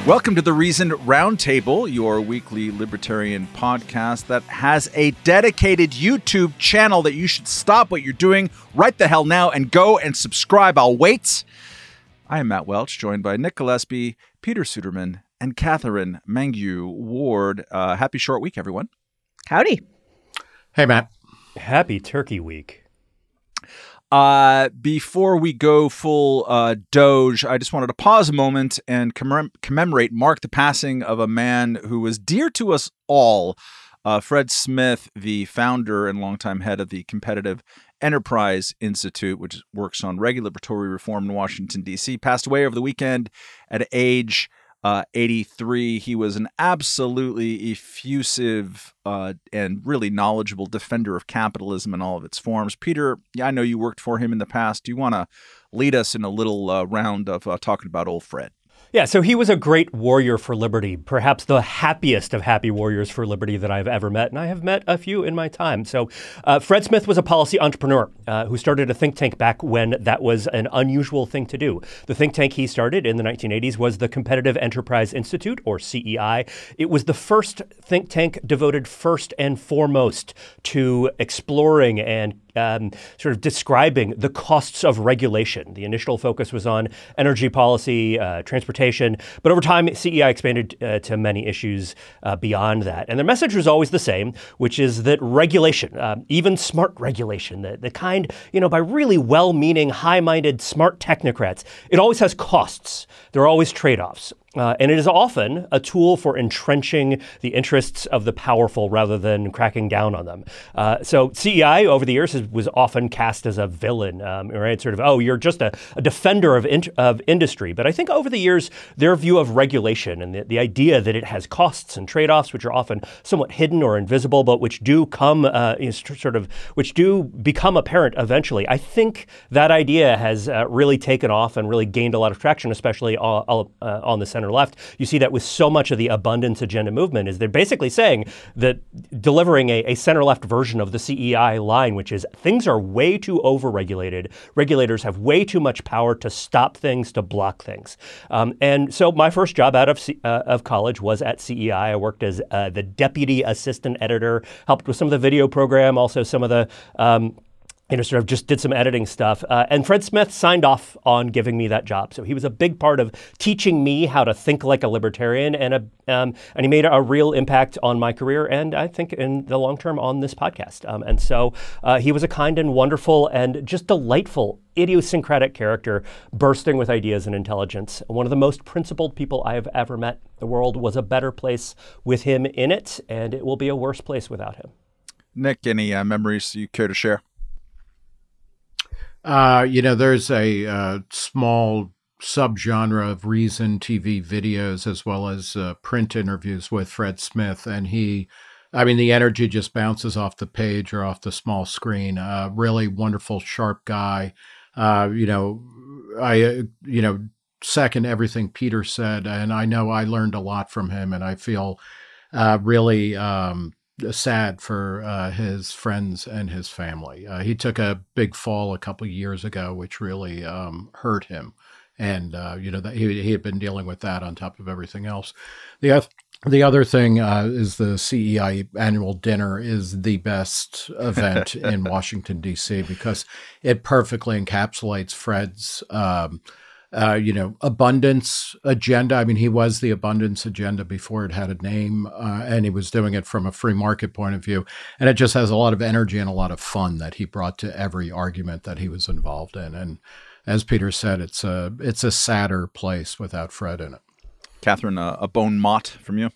Welcome to the Reason Roundtable, your weekly libertarian podcast that has a dedicated YouTube channel that you should stop what you're doing right the hell now and go and subscribe. I'll wait. I am Matt Welch, joined by Nick Gillespie, Peter Suderman, and Catherine Mangu Ward. Happy short week, everyone. Howdy. Hey, Matt. Happy Turkey Week. Before we go full Doge, I just wanted to pause a moment and mark the passing of a man who was dear to us all. Fred Smith, the founder and longtime head of the Competitive Enterprise Institute, which works on regulatory reform in Washington, D.C., passed away over the weekend at age 83. He was an absolutely effusive and really knowledgeable defender of capitalism in all of its forms. Peter, I know you worked for him in the past. Do you want to lead us in a little round of talking about old Fred? Yeah, so he was a great warrior for liberty, perhaps the happiest of happy warriors for liberty that I've ever met, and I have met a few in my time. So Fred Smith was a policy entrepreneur who started a think tank back when that was an unusual thing to do. The think tank he started in the 1980s was the Competitive Enterprise Institute, or CEI. It was the first think tank devoted first and foremost to exploring and sort of describing the costs of regulation. The initial focus was on energy policy, transportation, but over time, CEI expanded to many issues beyond that. And their message was always the same, which is that regulation, even smart regulation, the kind, by really well-meaning, high-minded, smart technocrats, it always has costs. There are always trade-offs. And it is often a tool for entrenching the interests of the powerful rather than cracking down on them. So CEI over the years was often cast as a villain, right? Sort of, you're just a defender of industry. But I think over the years, their view of regulation and the idea that it has costs and trade-offs, which are often somewhat hidden or invisible, but which do come, which do become apparent eventually. I think that idea has really taken off and really gained a lot of traction, especially on the center left. You see that with so much of the abundance agenda movement is they're basically saying that delivering a center left version of the CEI line, which is things are way too overregulated. Regulators have way too much power to stop things, to block things. And so my first job out of college was at CEI. I worked as the deputy assistant editor, helped with some of the video program, also some of the sort of just did some editing stuff. And Fred Smith signed off on giving me that job. So he was a big part of teaching me how to think like a libertarian, and he made a real impact on my career, and I think in the long term on this podcast. And so he was a kind and wonderful and just delightful, idiosyncratic character, bursting with ideas and intelligence. One of the most principled people I have ever met. The world was a better place with him in it, and it will be a worse place without him. Nick, any memories you care to share? There's a small subgenre of Reason TV videos as well as print interviews with Fred Smith. And the energy just bounces off the page or off the small screen. Really wonderful, sharp guy. I second everything Peter said. And I know I learned a lot from him, and I feel really sad for his friends and his family. He took a big fall a couple of years ago, which really hurt him. And, that he had been dealing with that on top of everything else. The other thing is the CEI annual dinner is the best event in Washington, D.C., because it perfectly encapsulates Fred's abundance agenda. He was the abundance agenda before it had a name, and he was doing it from a free market point of view. And it just has a lot of energy and a lot of fun that he brought to every argument that he was involved in. And as Peter said, it's a sadder place without Fred in it. Catherine, a bon mot from you?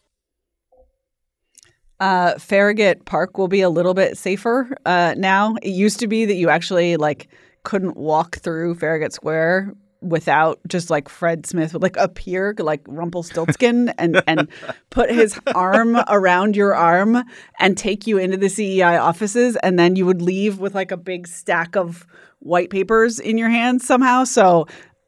Farragut Park will be a little bit safer now. It used to be that you actually couldn't walk through Farragut Square without just Fred Smith would appear like Rumpelstiltskin and put his arm around your arm and take you into the CEI offices, and then you would leave with a big stack of white papers in your hands somehow. So,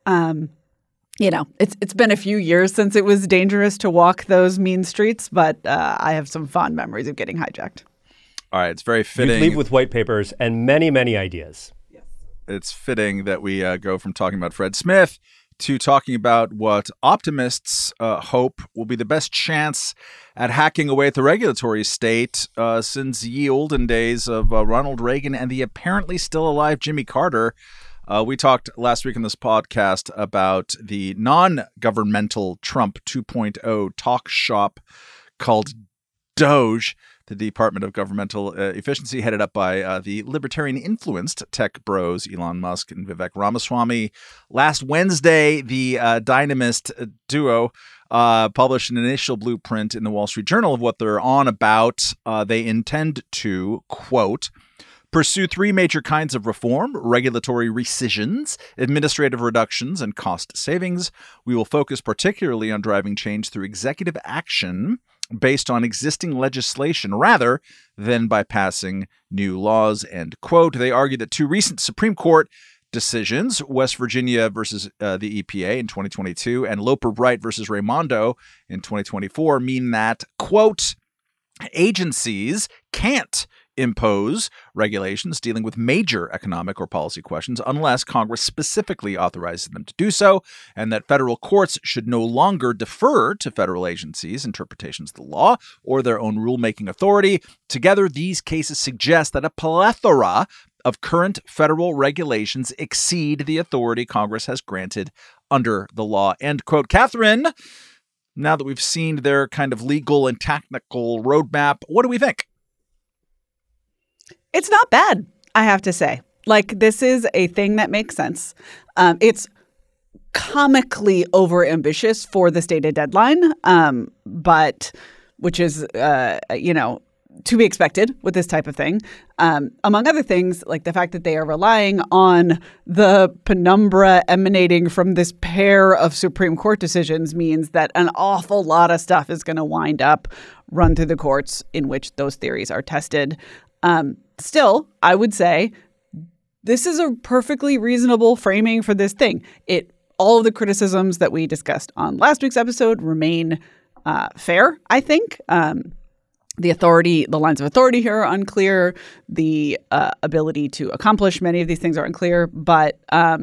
it's been a few years since it was dangerous to walk those mean streets, but I have some fond memories of getting hijacked. All right, it's very fitting. You leave with white papers and many, many ideas. It's fitting that we go from talking about Fred Smith to talking about what optimists hope will be the best chance at hacking away at the regulatory state since ye olden days of Ronald Reagan and the apparently still alive Jimmy Carter. We talked last week in this podcast about the non-governmental Trump 2.0 talk shop called Doge, the Department of Governmental Efficiency, headed up by the libertarian-influenced tech bros Elon Musk and Vivek Ramaswamy. Last Wednesday, the dynamist duo published an initial blueprint in the Wall Street Journal of what they're on about. They intend to, quote, pursue three major kinds of reform: regulatory rescissions, administrative reductions, and cost savings. We will focus particularly on driving change through executive action based on existing legislation rather than by passing new laws, end quote. They argue that two recent Supreme Court decisions, West Virginia versus the EPA in 2022 and Loper Bright versus Raimondo in 2024, mean that, quote, agencies can't impose regulations dealing with major economic or policy questions unless Congress specifically authorizes them to do so, and that federal courts should no longer defer to federal agencies' interpretations of the law or their own rulemaking authority. Together, these cases suggest that a plethora of current federal regulations exceed the authority Congress has granted under the law, end quote. Catherine, now that we've seen their kind of legal and technical roadmap, what do we think? It's not bad, I have to say. Like, this is a thing that makes sense. It's comically overambitious for the stated deadline, but which is, to be expected with this type of thing. Among other things, like the fact that they are relying on the penumbra emanating from this pair of Supreme Court decisions means that an awful lot of stuff is going to wind up run through the courts in which those theories are tested. Still, I would say this is a perfectly reasonable framing for this thing. All of the criticisms that we discussed on last week's episode remain fair, I think. The lines of authority here are unclear. The ability to accomplish many of these things are unclear. But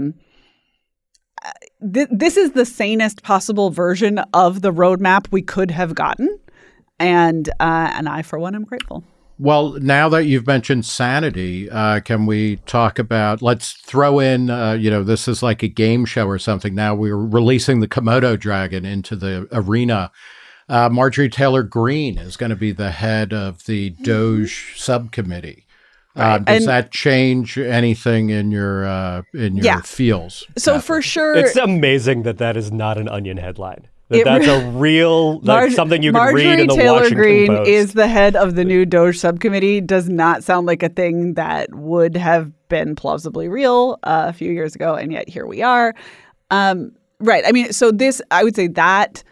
this is the sanest possible version of the roadmap we could have gotten. And I, for one, am grateful. Well, now that you've mentioned sanity, can we talk about, let's throw in, this is like a game show or something. Now we're releasing the Komodo dragon into the arena. Marjorie Taylor Greene is going to be the head of the Doge subcommittee. Does that change anything in your feels? So for sure. It's amazing that is not an Onion headline. That's a real, something you can read in the Taylor Washington Greene Post. is the head of the new Doge subcommittee. Does not sound like a thing that would have been plausibly real a few years ago, and yet here we are. Right. I mean, so I would say that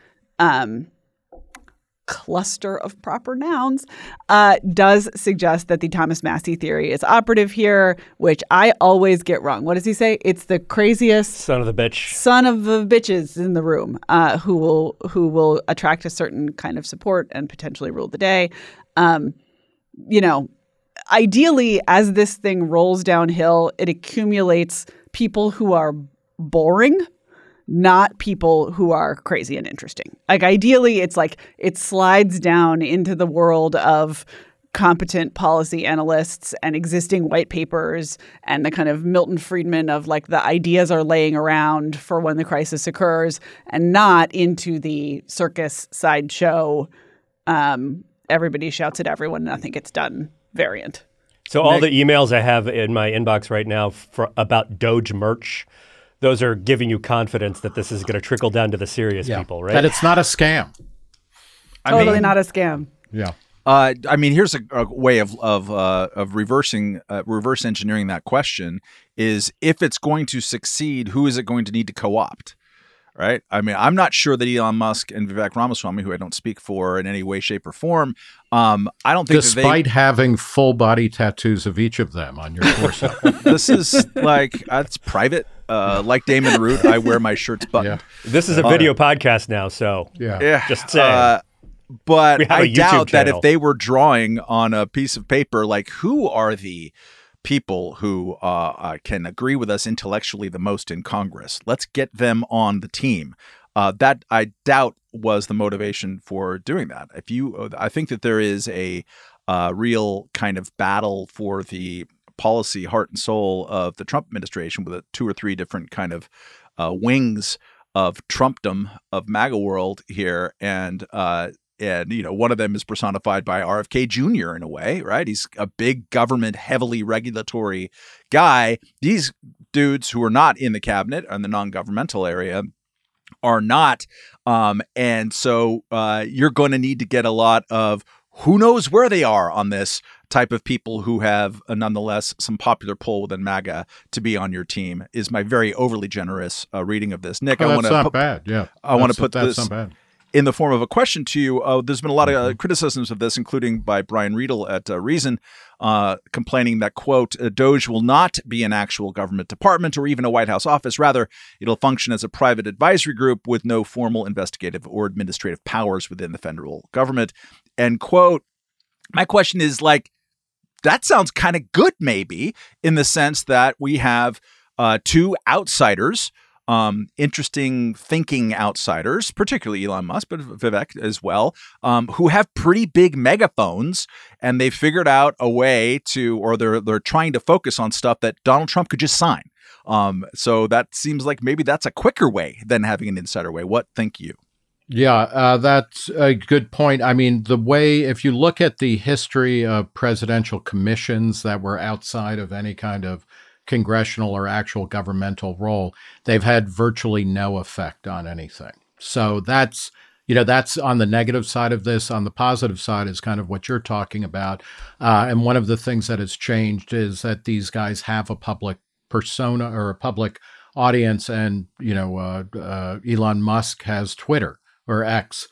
cluster of proper nouns does suggest that the Thomas Massie theory is operative here, which I always get wrong. What does he say? It's the craziest son of the bitches in the room who will attract a certain kind of support and potentially rule the day. Ideally, as this thing rolls downhill, it accumulates people who are boring, not people who are crazy and interesting. Like, ideally, it's like it slides down into the world of competent policy analysts and existing white papers and the kind of Milton Friedman of like the ideas are laying around for when the crisis occurs, and not into the circus sideshow, everybody shouts at everyone, nothing gets done variant. So all the emails I have in my inbox right now about Doge merch, those are giving you confidence that this is going to trickle down to the serious people, right? That it's not a scam. Totally not a scam. Yeah. Here's a way of reverse engineering that question is, if it's going to succeed, who is it going to need to co-opt? Right? I mean, I'm not sure that Elon Musk and Vivek Ramaswamy, who I don't speak for in any way, shape, or form, I don't think despite having full body tattoos of each of them on your torso. This is it's private. Like Damon Root, I wear my shirts buttoned. Yeah. This is a video podcast now, so just saying. But I doubt that if they were drawing on a piece of paper, like, who are the people who can agree with us intellectually the most in Congress. Let's get them on the team. That I doubt was the motivation for doing that. I think that there is a real kind of battle for the policy heart and soul of the Trump administration with 2 or 3 different kind of wings of Trumpdom of MAGA world here, and one of them is personified by RFK Jr. in a way, right? He's a big government, heavily regulatory guy. These dudes who are not in the cabinet and the non-governmental area are not, and so you're going to need to get a lot of who knows where they are on this type of people who have nonetheless some popular pull within MAGA to be on your team. Is my very overly generous reading of this. Nick, that's not bad. Yeah, I want to put that's this not bad. In the form of a question to you. There's been a lot of criticisms of this, including by Brian Riedel at Reason, complaining that, quote, DOJ will not be an actual government department or even a White House office. Rather, it'll function as a private advisory group with no formal investigative or administrative powers within the federal government, end quote. My question is, that sounds kind of good, maybe, in the sense that we have 2 outsiders, interesting thinking outsiders, particularly Elon Musk, but Vivek as well, who have pretty big megaphones, and they figured out a way to, or they're trying to focus on stuff that Donald Trump could just sign. So that seems like maybe that's a quicker way than having an insider way. What think you? Yeah, that's a good point. I mean, if you look at the history of presidential commissions that were outside of any kind of congressional or actual governmental role, they've had virtually no effect on anything. So that's on the negative side of this. On the positive side is kind of what you're talking about. And one of the things that has changed is that these guys have a public persona or a public audience. And, Elon Musk has Twitter or X.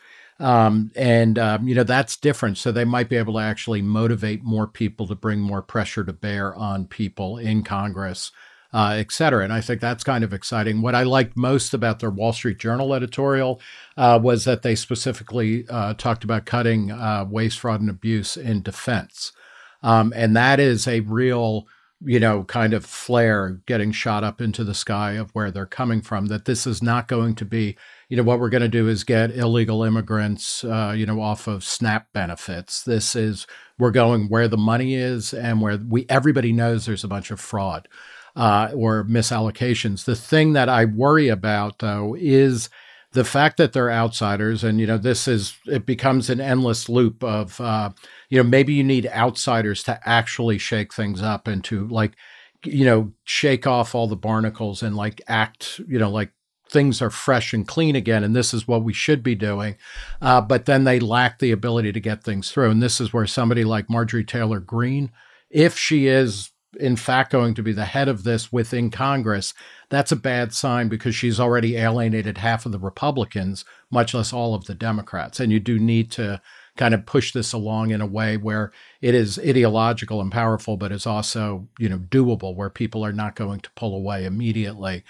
That's different. So they might be able to actually motivate more people to bring more pressure to bear on people in Congress, et cetera. And I think that's kind of exciting. What I liked most about their Wall Street Journal editorial was that they specifically talked about cutting waste, fraud, and abuse in defense. And that is a real kind of flare getting shot up into the sky of where they're coming from, that this is not going to be, what we're going to do is get illegal immigrants, off of SNAP benefits. We're going where the money is and where everybody knows there's a bunch of fraud or misallocations. The thing that I worry about, though, is the fact that they're outsiders, and it becomes an endless loop of maybe you need outsiders to actually shake things up and to shake off all the barnacles and act things are fresh and clean again, and this is what we should be doing. But then they lack the ability to get things through, and this is where somebody like Marjorie Taylor Greene, if she is in fact going to be the head of this within Congress, that's a bad sign because she's already alienated half of the Republicans, much less all of the Democrats. And you do need to kind of push this along in a way where it is ideological and powerful, but is also, doable, where people are not going to pull away immediately.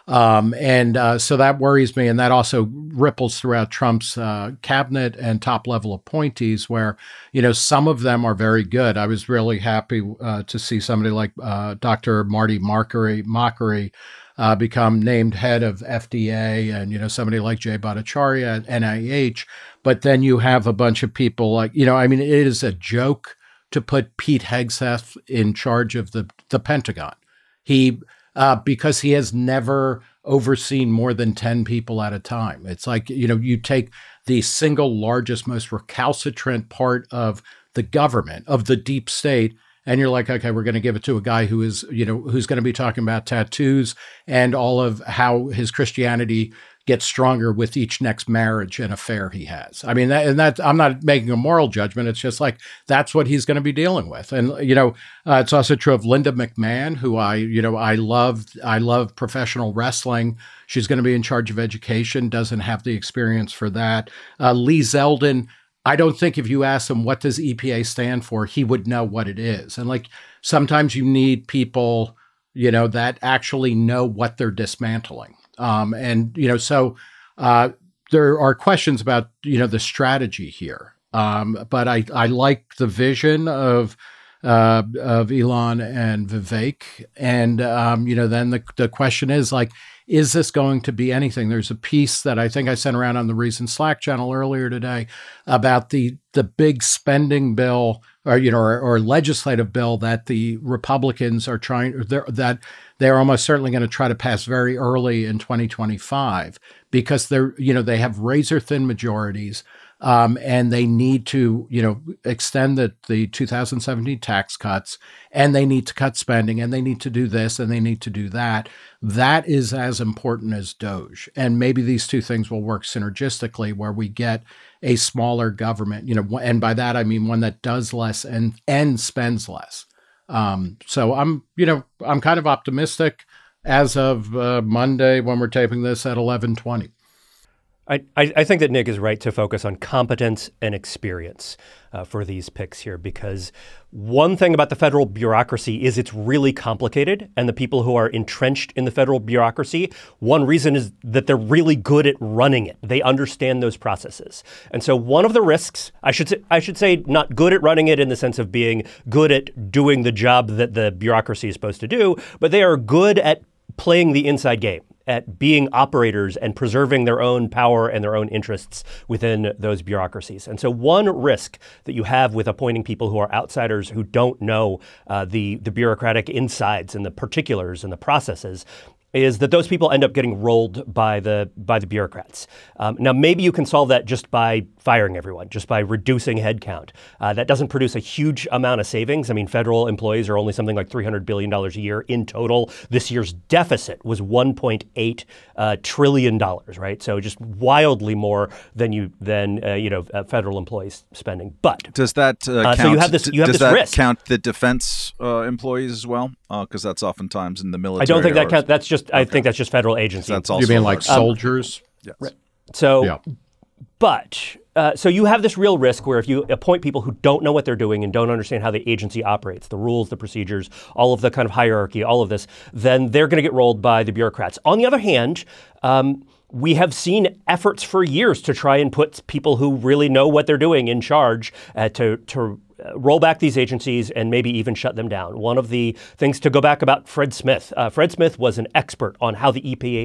So that worries me. And that also ripples throughout Trump's cabinet and top level appointees where, some of them are very good. I was really happy to see somebody like Dr. Marty Makary become named head of FDA, and, somebody like Jay Bhattacharya at NIH. But then you have a bunch of people it is a joke to put Pete Hegseth in charge of the Pentagon. Because he has never overseen more than 10 people at a time. It's like, you take the single largest, most recalcitrant part of the government, of the deep state, and you're like, okay, we're going to give it to a guy who is, who's going to be talking about tattoos and all of how his Christianity gets stronger with each next marriage and affair he has. I mean, I'm not making a moral judgment. It's just that's what he's going to be dealing with. And, it's also true of Linda McMahon, who I love professional wrestling. She's going to be in charge of education, doesn't have the experience for that. Lee Zeldin, I don't think if you ask him, what does EPA stand for, he would know what it is. And sometimes you need people, that actually know what they're dismantling. So there are questions about, the strategy here. But I like the vision of of Elon and Vivek. And, then the question is like, is this going to be anything? There's a piece that I think I sent around on the Reason Slack channel earlier today about the big spending bill or legislative bill that the Republicans are that they're almost certainly going to try to pass very early in 2025 because they have razor thin majorities. And they need to, extend the 2017 tax cuts, and they need to cut spending, and they need to do this, and they need to do that. That is as important as DOGE. And maybe these two things will work synergistically where we get a smaller government, and by that I mean one that does less and spends less. So I'm kind of optimistic as of Monday when we're taping this at 11:20. I think that Nick is right to focus on competence and experience for these picks here, because one thing about the federal bureaucracy is it's really complicated, and the people who are entrenched in the federal bureaucracy, one reason is that they're really good at running it. They understand those processes. And so one of the risks, I should say not good at running it in the sense of being good at doing the job that the bureaucracy is supposed to do, but they are good at playing the inside game, at being operators and preserving their own power and their own interests within those bureaucracies. And so one risk that you have with appointing people who are outsiders who don't know the bureaucratic insides and the particulars and the processes is that those people end up getting rolled by the bureaucrats. Now, maybe you can solve that just by firing everyone, just by reducing headcount. That doesn't produce a huge amount of savings. I mean, federal employees are only something like $300 billion a year in total. This year's deficit was $1.8 trillion, right? So just wildly more than federal employees spending. But does that count? So you have this risk. Count the defense employees as well? Because that's oftentimes in the military. I don't think that counts. That's just. I think that's just federal agency. That's also you mean like soldiers? Yes. Right. So, yeah. But so you have this real risk where if you appoint people who don't know what they're doing and don't understand how the agency operates, the rules, the procedures, all of the kind of hierarchy, all of this, then they're going to get rolled by the bureaucrats. On the other hand, we have seen efforts for years to try and put people who really know what they're doing in charge to roll back these agencies and maybe even shut them down. One of the things to go back about Fred Smith. Fred Smith was an expert on how the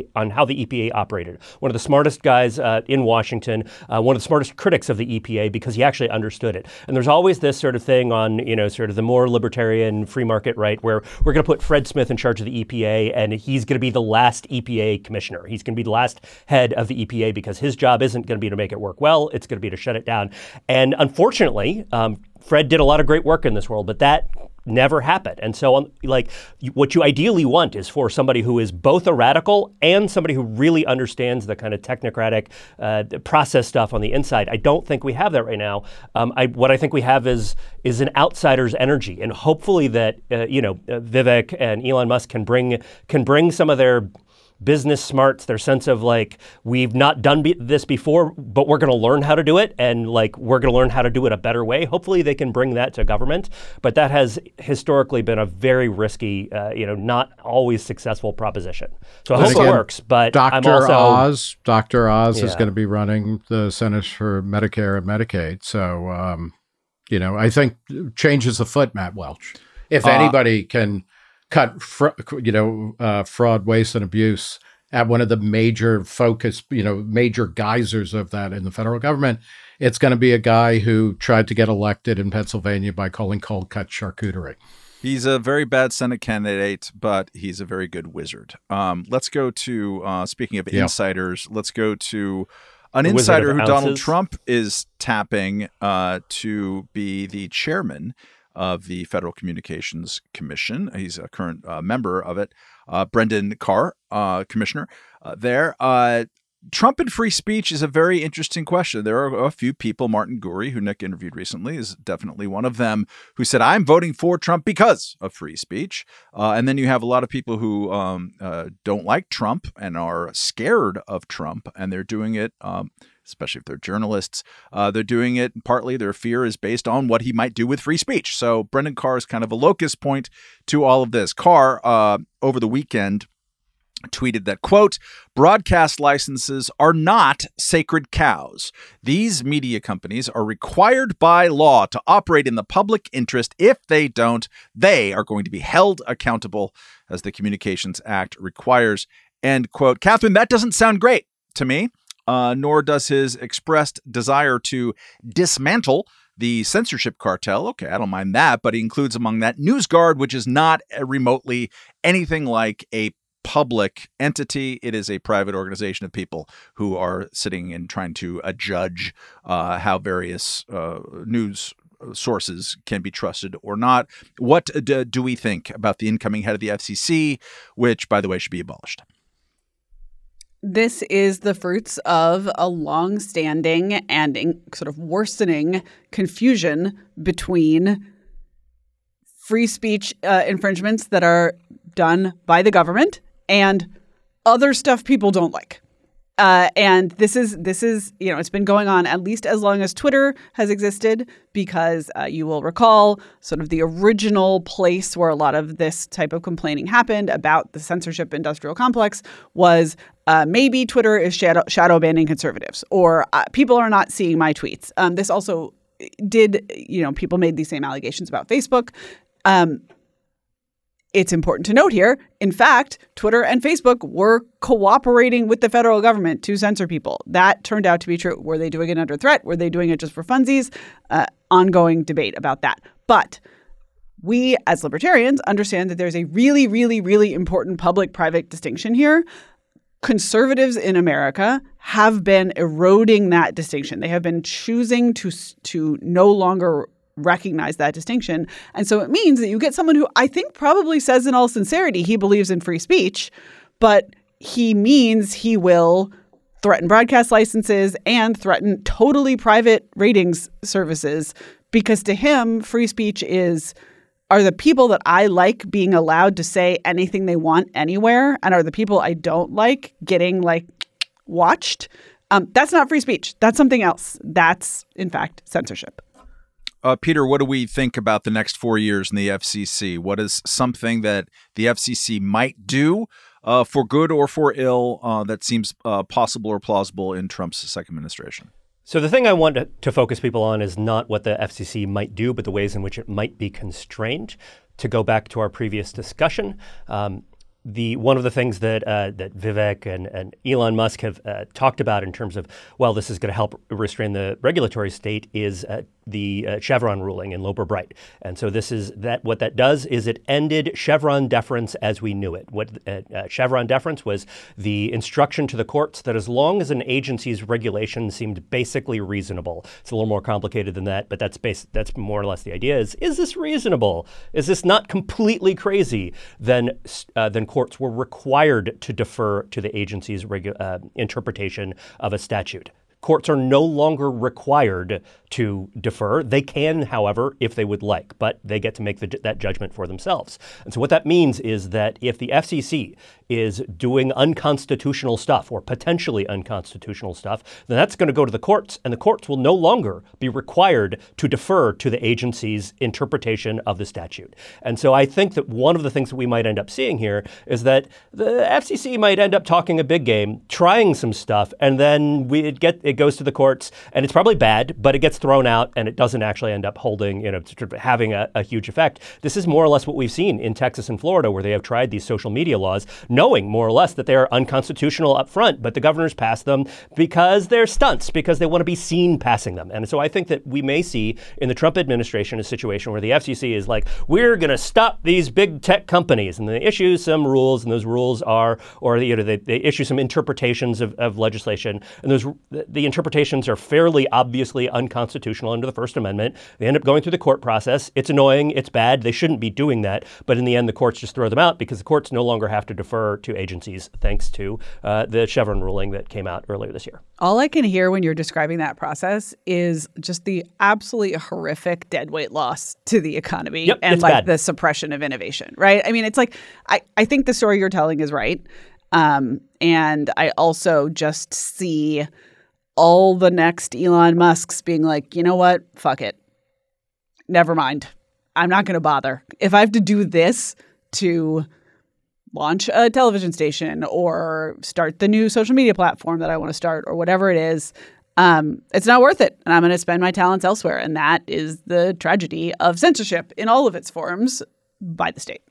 EPA operated. One of the smartest guys in Washington. One of the smartest critics of the EPA because he actually understood it. And there's always this sort of thing on sort of the more libertarian free market right where we're going to put Fred Smith in charge of the EPA and he's going to be the last EPA commissioner. He's going to be the last head of the EPA because his job isn't going to be to make it work well. It's going to be to shut it down. And unfortunately, Fred did a lot of great work in this world, but that never happened. And so what you ideally want is for somebody who is both a radical and somebody who really understands the kind of technocratic process stuff on the inside. I don't think we have that right now. What I think we have is an outsider's energy. And hopefully that, Vivek and Elon Musk can bring some of their business smarts, their sense of we've not done this before, but we're going to learn how to do it, and we're going to learn how to do it a better way. Hopefully they can bring that to government, but that has historically been a very risky, not always successful proposition. So I hope it works, but Dr. Oz is going to be running the Centers for Medicare and Medicaid. So, I think changes afoot, Matt Welch. If anybody can cut, fraud, waste, and abuse at one of the major focus, major geysers of that in the federal government, it's going to be a guy who tried to get elected in Pennsylvania by calling cold cut charcuterie. He's a very bad Senate candidate, but he's a very good wizard. Let's go to, speaking of insiders, let's go to an insider who Donald Trump is tapping to be the chairman of the Federal Communications Commission. He's a current member of it. Brendan Carr, commissioner there. Trump and free speech is a very interesting question. There are a few people, Martin Gurri, who Nick interviewed recently, is definitely one of them, who said, I'm voting for Trump because of free speech. And then you have a lot of people who don't like Trump and are scared of Trump, and they're doing it especially if they're journalists. They're doing it partly, their fear is based on what he might do with free speech. So Brendan Carr is kind of a locus point to all of this. Carr, over the weekend, tweeted that, quote, broadcast licenses are not sacred cows. These media companies are required by law to operate in the public interest. If they don't, they are going to be held accountable as the Communications Act requires, end quote. Catherine, that doesn't sound great to me, nor does his expressed desire to dismantle the censorship cartel. Okay, I don't mind that, but he includes among that NewsGuard, which is not remotely anything like a public entity. It is a private organization of people who are sitting and trying to judge how various news sources can be trusted or not. What do we think about the incoming head of the FCC, which, by the way, should be abolished? This is the fruits of a long-standing and sort of worsening confusion between free speech infringements that are done by the government and other stuff people don't like. And this is it's been going on at least as long as Twitter has existed, because you will recall sort of the original place where a lot of this type of complaining happened about the censorship industrial complex was maybe Twitter is shadow banning conservatives, or people are not seeing my tweets. This also did, people made these same allegations about Facebook. It's important to note here, in fact, Twitter and Facebook were cooperating with the federal government to censor people. That turned out to be true. Were they doing it under threat? Were they doing it just for funsies? Ongoing debate about that. But we, as libertarians, understand that there's a really, really, really important public-private distinction here. Conservatives in America have been eroding that distinction. They have been choosing to no longer recognize that distinction. And so it means that you get someone who I think probably says in all sincerity he believes in free speech, but he means he will threaten broadcast licenses and threaten totally private ratings services, because to him, free speech are the people that I like being allowed to say anything they want anywhere, and are the people I don't like getting watched. That's not free speech. That's something else. That's, in fact, censorship. Peter, what do we think about the next 4 years in the FCC? What is something that the FCC might do for good or for ill that seems possible or plausible in Trump's second administration? So the thing I want to focus people on is not what the FCC might do, but the ways in which it might be constrained. To go back to our previous discussion, one of the things that Vivek and Elon Musk have talked about in terms of, well, this is going to help restrain the regulatory state is the Chevron ruling in Loper Bright. And so what that does is it ended Chevron deference as we knew it. What Chevron deference was the instruction to the courts that as long as an agency's regulation seemed basically reasonable. It's a little more complicated than that, but that's more or less the idea is this reasonable? Is this not completely crazy? Then courts were required to defer to the agency's interpretation of a statute. Courts are no longer required to defer. They can, however, if they would like, but they get to make that judgment for themselves. And so what that means is that if the FCC is doing unconstitutional stuff or potentially unconstitutional stuff, then that's going to go to the courts, and the courts will no longer be required to defer to the agency's interpretation of the statute. And so I think that one of the things that we might end up seeing here is that the FCC might end up talking a big game, trying some stuff, and then it goes to the courts, and it's probably bad, but it gets thrown out, and it doesn't actually end up having a huge effect. This is more or less what we've seen in Texas and Florida, where they have tried these social media laws, knowing more or less that they are unconstitutional up front, but the governors pass them because they're stunts, because they want to be seen passing them. And so I think that we may see in the Trump administration a situation where the FCC is like, we're going to stop these big tech companies, and they issue some rules, and those rules are, or they issue some interpretations of legislation, and the interpretations are fairly obviously unconstitutional under the First Amendment. They end up going through the court process. It's annoying. It's bad. They shouldn't be doing that. But in the end, the courts just throw them out because the courts no longer have to defer to agencies thanks to the Chevron ruling that came out earlier this year. All I can hear when you're describing that process is just the absolutely horrific deadweight loss to the economy and bad. The suppression of innovation, right? I mean, it's like, I think the story you're telling is right. And I also just see all the next Elon Musks being like, you know what? Fuck it. Never mind. I'm not going to bother. If I have to do this to launch a television station or start the new social media platform that I want to start or whatever it is, it's not worth it. And I'm going to spend my talents elsewhere. And that is the tragedy of censorship in all of its forms by the state.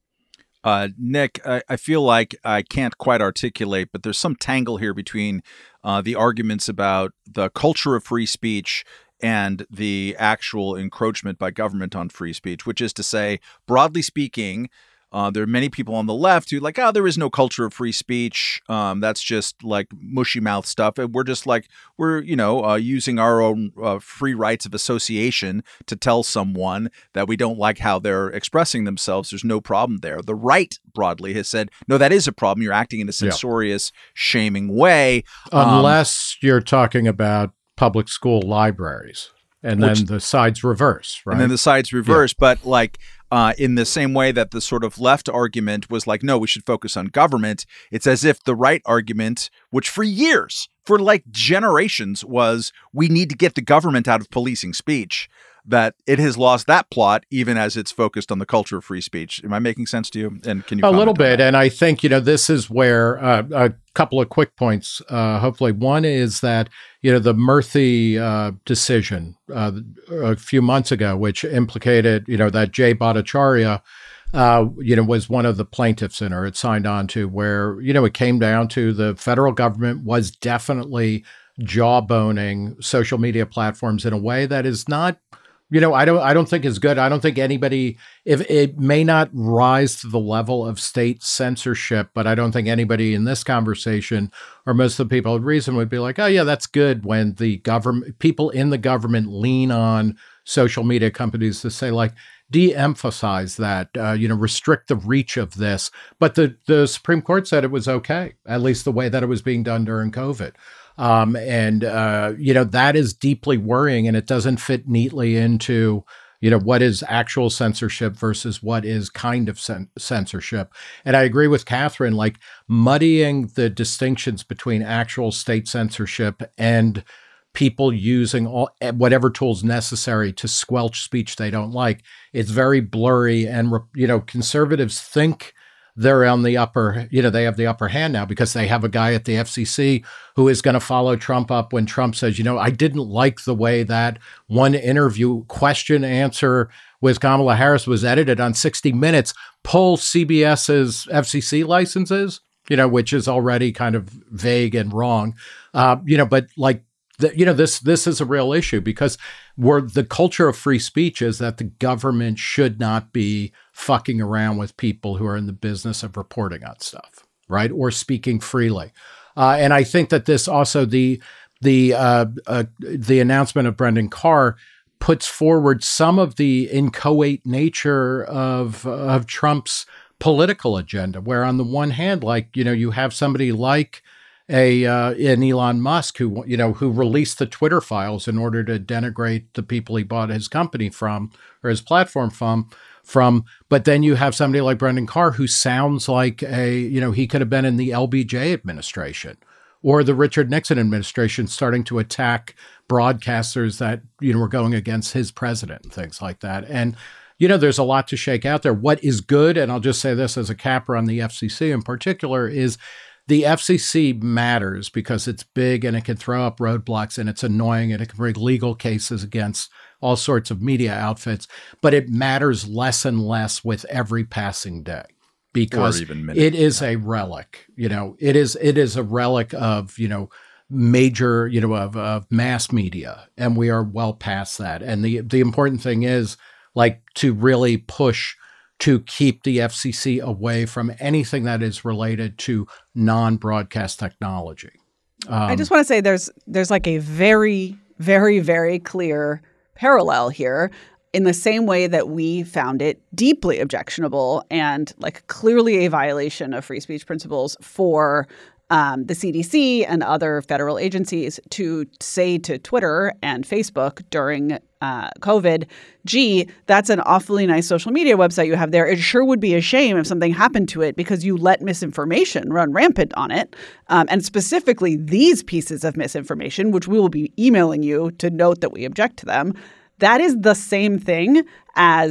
Nick, I feel like I can't quite articulate, but there's some tangle here between the arguments about the culture of free speech and the actual encroachment by government on free speech, which is to say, broadly speaking, there are many people on the left who like, there is no culture of free speech. That's just like mushy mouth stuff. And we're just like, we're using our own free rights of association to tell someone that we don't like how they're expressing themselves. There's no problem there. The right broadly has said, no, that is a problem. You're acting in a censorious, shaming way. Unless you're talking about public school libraries. And then the sides reverse, right? And then the sides reverse. Yeah. But like in the same way that the sort of left argument was like, no, we should focus on government. It's as if the right argument, which for years, for like generations was, we need to get the government out of policing speech, that it has lost that plot even as it's focused on the culture of free speech. Am I making sense to you? And can you a little bit? And I think, this is where a couple of quick points, hopefully. One is that, the Murthy decision a few months ago, which implicated, that Jay Bhattacharya, was one of the plaintiffs in her. It signed on to where, it came down to the federal government was definitely jawboning social media platforms in a way that is not, I don't think is good. I don't think anybody, if it may not rise to the level of state censorship, but I don't think anybody in this conversation or most of the people with reason would be like, oh yeah, that's good when the government, people in the government lean on social media companies to say like, de-emphasize that, restrict the reach of this. But the Supreme Court said it was okay, at least the way that it was being done during COVID. That is deeply worrying, and it doesn't fit neatly into, what is actual censorship versus what is kind of censorship. And I agree with Catherine, like muddying the distinctions between actual state censorship and people using whatever tools necessary to squelch speech they don't like. It's very blurry, and, conservatives think they're on the they have the upper hand now because they have a guy at the FCC who is going to follow Trump up when Trump says, I didn't like the way that one interview question answer with Kamala Harris was edited on 60 Minutes. Pull CBS's FCC licenses, which is already kind of vague and wrong. But like, this is a real issue because the culture of free speech is that the government should not be fucking around with people who are in the business of reporting on stuff, right? Or speaking freely. And I think that this also, the announcement of Brendan Carr puts forward some of the inchoate nature of Trump's political agenda, where on the one hand, like, you have somebody like an Elon Musk who released the Twitter files in order to denigrate the people he bought his company from or his platform from. But then you have somebody like Brendan Carr who sounds like he could have been in the LBJ administration or the Richard Nixon administration, starting to attack broadcasters that, were going against his president and things like that. And, there's a lot to shake out there. What is good, and I'll just say this as a capper on the FCC in particular, is the FCC matters because it's big and it can throw up roadblocks and it's annoying and it can bring legal cases against all sorts of media outfits, but it matters less and less with every passing day because it is a relic. It is a relic of, major, of mass media, and we are well past that. And the important thing is like to really push to keep the FCC away from anything that is related to non-broadcast technology. I just want to say there's like a very, very, very clear parallel here in the same way that we found it deeply objectionable and like clearly a violation of free speech principles for the CDC and other federal agencies to say to Twitter and Facebook during COVID, gee, that's an awfully nice social media website you have there. It sure would be a shame if something happened to it because you let misinformation run rampant on it. And specifically these pieces of misinformation, which we will be emailing you to note that we object to them. That is the same thing as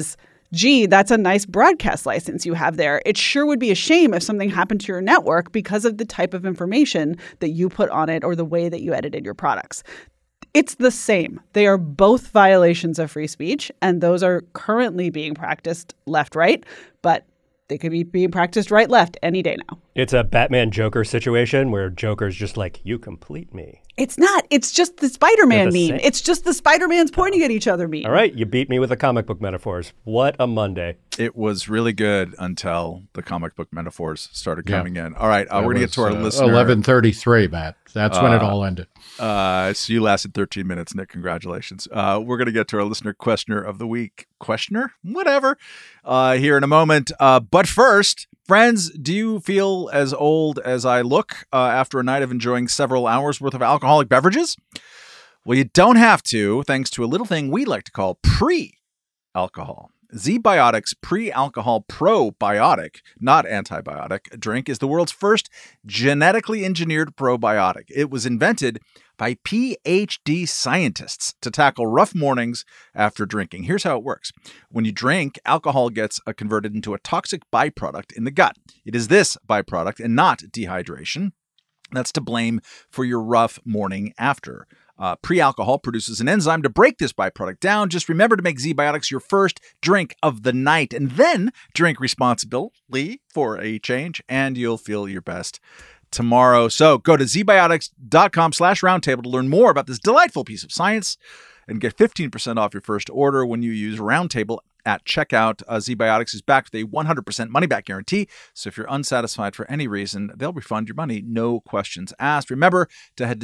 gee, that's a nice broadcast license you have there. It sure would be a shame if something happened to your network because of the type of information that you put on it or the way that you edited your products. It's the same. They are both violations of free speech, and those are currently being practiced left-right, but they could be being practiced right-left any day now. It's a Batman-Joker situation where Joker's just like, you complete me. It's not. It's just the Spider-Man meme. Same. It's just the Spider-Mans pointing at each other meme. All right, you beat me with the comic book metaphors. What a Monday. It was really good until the comic book metaphors started coming in. All right, we're going to get to our listener. 11:33, Matt. That's when it all ended. So you lasted 13 minutes, Nick. Congratulations. We're going to get to our listener questioner of the week. Questioner? Whatever. Here in a moment. But first, friends, do you feel as old as I look after a night of enjoying several hours worth of alcoholic beverages? Well, you don't have to, thanks to a little thing we like to call pre-alcohol. ZBiotics Pre-Alcohol Probiotic, not antibiotic, drink is the world's first genetically engineered probiotic. It was invented by PhD scientists to tackle rough mornings after drinking. Here's how it works. When you drink, alcohol gets converted into a toxic byproduct in the gut. It is this byproduct and not dehydration that's to blame for your rough morning after. Pre-alcohol produces an enzyme to break this byproduct down. Just remember to make ZBiotics your first drink of the night and then drink responsibly for a change and you'll feel your best tomorrow. So go to zbiotics.com/roundtable to learn more about this delightful piece of science and get 15% off your first order when you use Roundtable at checkout. ZBiotics is backed with a 100% money-back guarantee. So if you're unsatisfied for any reason, they'll refund your money, no questions asked. Remember to head to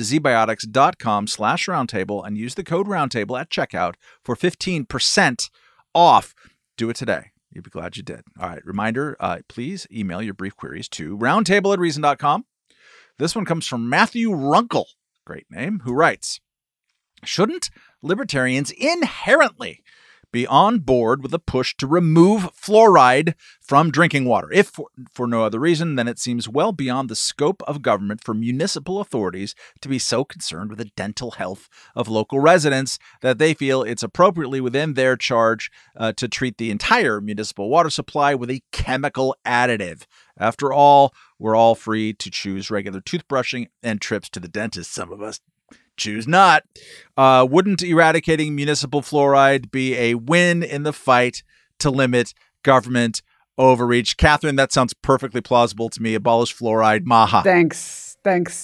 zbiotics.com/roundtable and use the code roundtable at checkout for 15% off. Do it today. You'll be glad you did. All right. Reminder, please email your brief queries to roundtable@reason.com. This one comes from Matthew Runkle, great name, who writes, shouldn't libertarians inherently be on board with a push to remove fluoride from drinking water? If for no other reason, then it seems well beyond the scope of government for municipal authorities to be so concerned with the dental health of local residents that they feel it's appropriately within their charge to treat the entire municipal water supply with a chemical additive. After all, we're all free to choose regular toothbrushing and trips to the dentist. Some of us choose not. Wouldn't eradicating municipal fluoride be a win in the fight to limit government overreach? Catherine, that sounds perfectly plausible to me. Abolish fluoride. Maha. Thanks,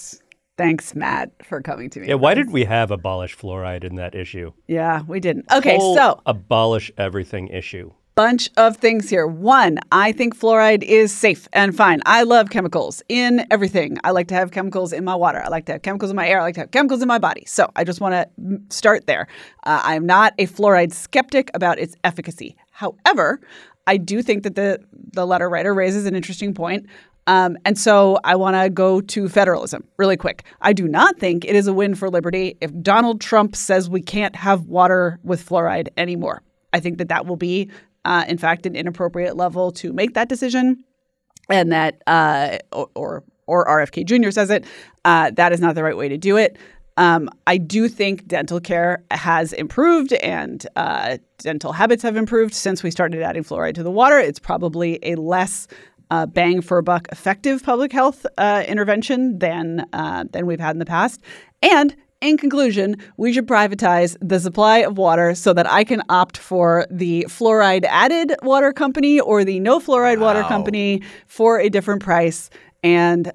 Matt, for coming to me. Yeah, why did we have abolish fluoride in that issue? Yeah, we didn't. Okay, Whole so abolish everything issue. Bunch of things here. One, I think fluoride is safe and fine. I love chemicals in everything. I like to have chemicals in my water. I like to have chemicals in my air. I like to have chemicals in my body. So I just want to start there. I'm not a fluoride skeptic about its efficacy. However, I do think that the letter writer raises an interesting point. And so I want to go to federalism really quick. I do not think it is a win for liberty if Donald Trump says we can't have water with fluoride anymore. I think that will be in fact, an inappropriate level to make that decision, and that, or RFK Jr. says it, that is not the right way to do it. I do think dental care has improved and dental habits have improved since we started adding fluoride to the water. It's probably a less bang for a buck effective public health intervention than we've had in the past. And in conclusion, we should privatize the supply of water so that I can opt for the fluoride-added water company or the no-fluoride water company for a different price. And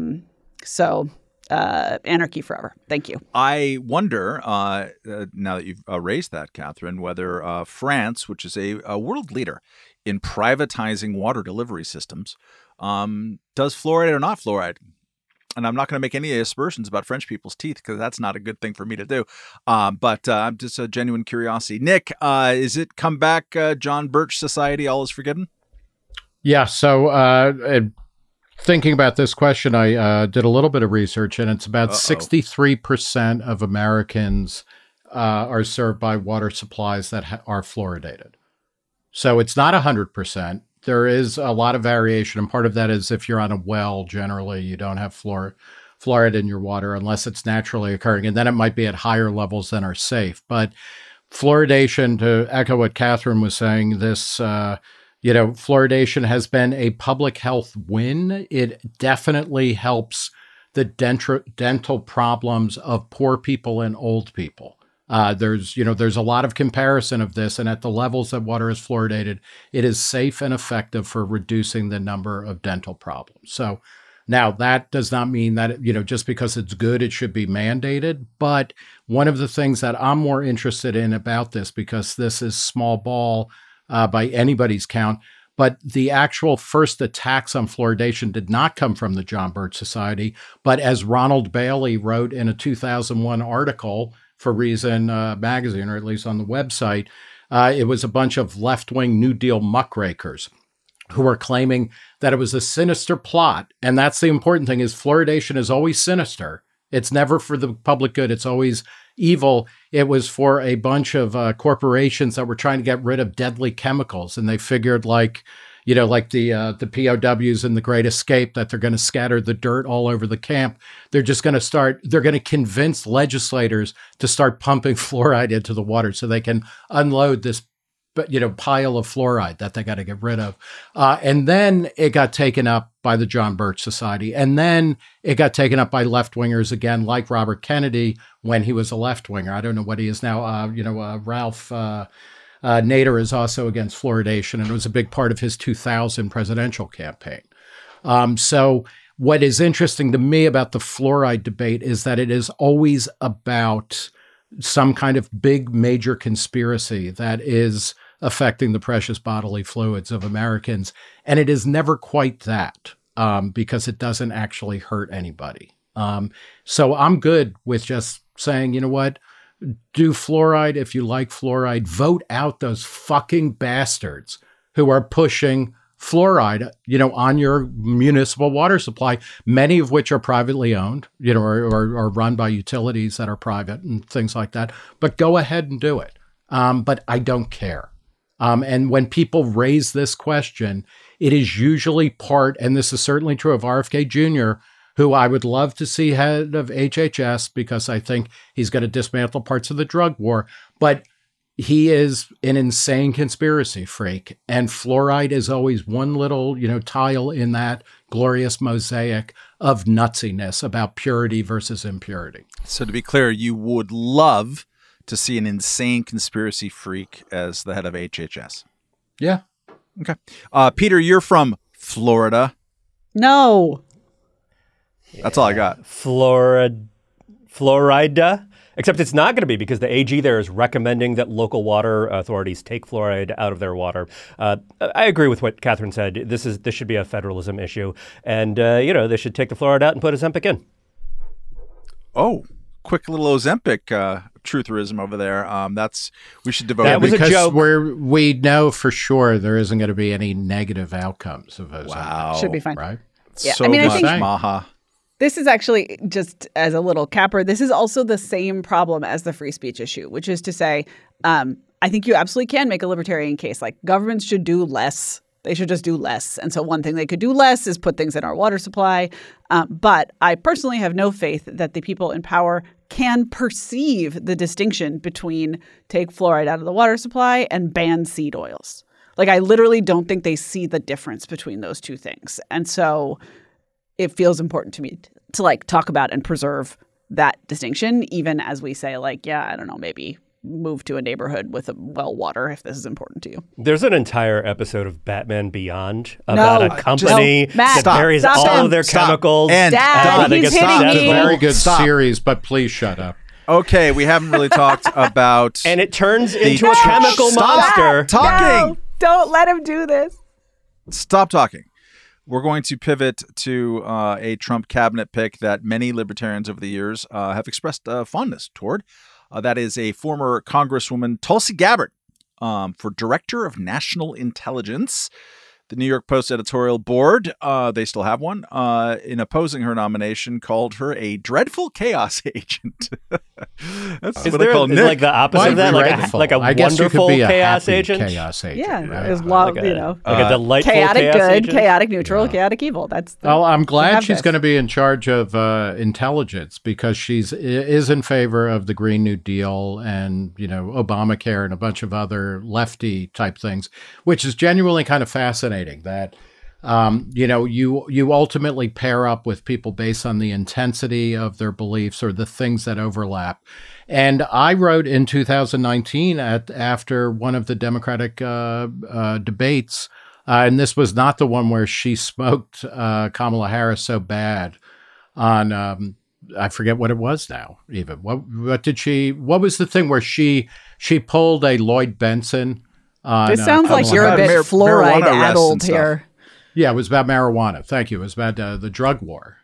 so anarchy forever. Thank you. I wonder, now that you've raised that, Catherine, whether France, which is a world leader in privatizing water delivery systems, does fluoride or not fluoride? And I'm not going to make any aspersions about French people's teeth because that's not a good thing for me to do. But I'm just a genuine curiosity. Nick, is it Comeback John Birch Society all is forgiven? Yeah. So thinking about this question, I did a little bit of research, and it's about 63% of Americans are served by water supplies that are fluoridated. So it's not 100%. There is a lot of variation, and part of that is if you're on a well, generally you don't have fluoride in your water unless it's naturally occurring, and then it might be at higher levels than are safe. But fluoridation, to echo what Catherine was saying, this, fluoridation has been a public health win. It definitely helps the dental problems of poor people and old people. There's a lot of comparison of this, and at the levels that water is fluoridated, it is safe and effective for reducing the number of dental problems. So now that does not mean that, just because it's good, it should be mandated. But one of the things that I'm more interested in about this, because this is small ball by anybody's count, but the actual first attacks on fluoridation did not come from the John Birch Society. But as Ronald Bailey wrote in a 2001 article for Reason magazine, or at least on the website, it was a bunch of left-wing New Deal muckrakers who were claiming that it was a sinister plot. And that's the important thing, is fluoridation is always sinister. It's never for the public good. It's always evil. It was for a bunch of corporations that were trying to get rid of deadly chemicals. And they figured like the POWs in The Great Escape, that they're going to scatter the dirt all over the camp. They're going to convince legislators to start pumping fluoride into the water so they can unload this pile of fluoride that they got to get rid of. And then it got taken up by the John Birch Society. And then it got taken up by left-wingers again, like Robert Kennedy when he was a left-winger. I don't know what he is now. Ralph Nader is also against fluoridation, and it was a big part of his 2000 presidential campaign. So what is interesting to me about the fluoride debate is that it is always about some kind of big major conspiracy that is affecting the precious bodily fluids of Americans. And it is never quite that, because it doesn't actually hurt anybody. So I'm good with just saying, you know what, do fluoride if you like fluoride. Vote out those fucking bastards who are pushing fluoride, on your municipal water supply, many of which are privately owned, or run by utilities that are private and things like that. But go ahead and do it. But I don't care. And when people raise this question, it is usually part, and this is certainly true of RFK Jr., who I would love to see head of HHS, because I think he's going to dismantle parts of the drug war. But he is an insane conspiracy freak, and fluoride is always one little, tile in that glorious mosaic of nutsiness about purity versus impurity. So to be clear, you would love to see an insane conspiracy freak as the head of HHS. Yeah. Okay. Peter, you're from Florida. No. That's all I got. Florida. Except it's not going to be, because the AG there is recommending that local water authorities take fluoride out of their water. I agree with what Catherine said. This should be a federalism issue. And, they should take the fluoride out and put Ozempic in. Oh, quick little Ozempic trutherism over there. We should devote. That was a joke. We know for sure there isn't going to be any negative outcomes of Ozempic. Wow. Should be fine. Right? Yeah, So I much think maha. this is actually, just as a little capper, this is also the same problem as the free speech issue, which is to say, I think you absolutely can make a libertarian case. Like, governments should do less. They should just do less. And so one thing they could do less is put things in our water supply. But I personally have no faith that the people in power can perceive the distinction between take fluoride out of the water supply and ban seed oils. Like, I literally don't think they see the difference between those two things. And so it feels important to me to talk about and preserve that distinction, even as we say, I don't know, maybe move to a neighborhood with well water if this is important to you. There's an entire episode of Batman Beyond about a company Matt, that buries all of their chemicals. And Dad, he's hitting It's me. a very good series, but please shut up. Okay, we haven't really talked about. And it turns into a chemical monster. Talking. No, don't let him do this. Stop talking. We're going to pivot to a Trump cabinet pick that many libertarians over the years have expressed fondness toward. That is a former Congresswoman, Tulsi Gabbard, for Director of National Intelligence. The New York Post editorial board, they still have one, in opposing her nomination, called her a dreadful chaos agent. That's what I call Nick. Like the opposite of that, like a wonderful chaos agent? Chaos agent. Yeah, right? there's like a delightful chaotic chaos good, agent? chaotic neutral, chaotic evil. That's well, I'm glad she's going to be in charge of intelligence because is in favor of the Green New Deal and Obamacare and a bunch of other lefty type things, which is genuinely kind of fascinating. That you ultimately pair up with people based on the intensity of their beliefs or the things that overlap. And I wrote in 2019 after one of the Democratic debates, and this was not the one where she smoked Kamala Harris so bad on I forget what it was now. Even what was the thing where she pulled a Lloyd Benson? This sounds like you're a bit fluoride-addled here. Yeah, it was about marijuana. Thank you. It was about the drug war.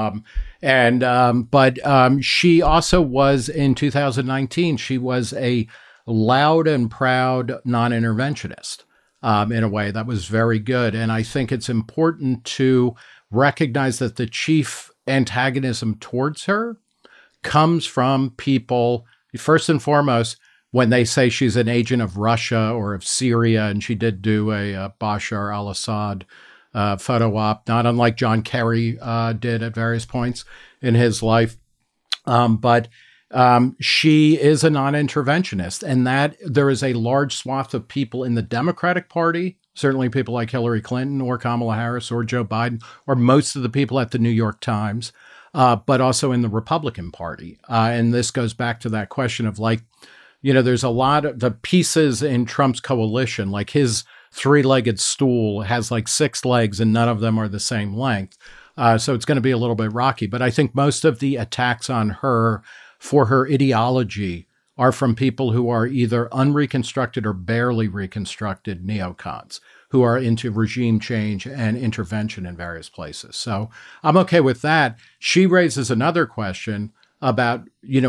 But she also was, in 2019, she was a loud and proud non-interventionist in a way that was very good. And I think it's important to recognize that the chief antagonism towards her comes from people, first and foremost, when they say she's an agent of Russia or of Syria, and she did do a Bashar al-Assad photo op, not unlike John Kerry did at various points in his life. But she is a non-interventionist, and that there is a large swath of people in the Democratic Party, certainly people like Hillary Clinton or Kamala Harris or Joe Biden, or most of the people at the New York Times, but also in the Republican Party. And this goes back to that question of there's a lot of the pieces in Trump's coalition, like his three-legged stool has like 6 legs and none of them are the same length. So it's going to be a little bit rocky. But I think most of the attacks on her for her ideology are from people who are either unreconstructed or barely reconstructed neocons who are into regime change and intervention in various places. So I'm okay with that. She raises another question about,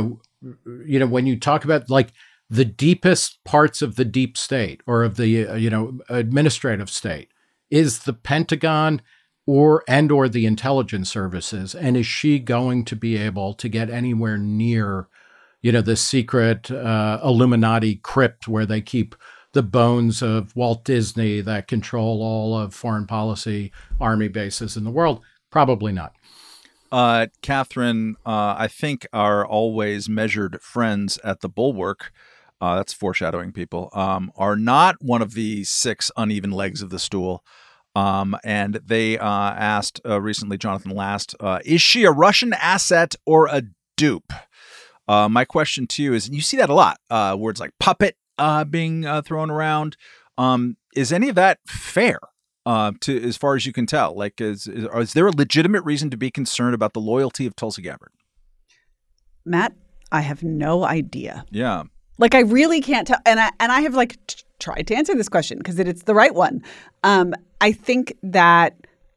when you talk about like the deepest parts of the deep state or of the, administrative state, is the Pentagon or the intelligence services. And is she going to be able to get anywhere near, the secret Illuminati crypt where they keep the bones of Walt Disney that control all of foreign policy army bases in the world? Probably not. Catherine, I think our always measured friends at the Bulwark, that's foreshadowing people, are not one of the 6 uneven legs of the stool. And they asked recently, Jonathan Last, is she a Russian asset or a dupe? My question to you is, and you see that a lot, words like puppet being thrown around. Is any of that fair? As far as you can tell, like, is there a legitimate reason to be concerned about the loyalty of Tulsi Gabbard? Matt, I have no idea. Yeah. Like, I really can't tell. And I have tried to answer this question because it's the right one. I think that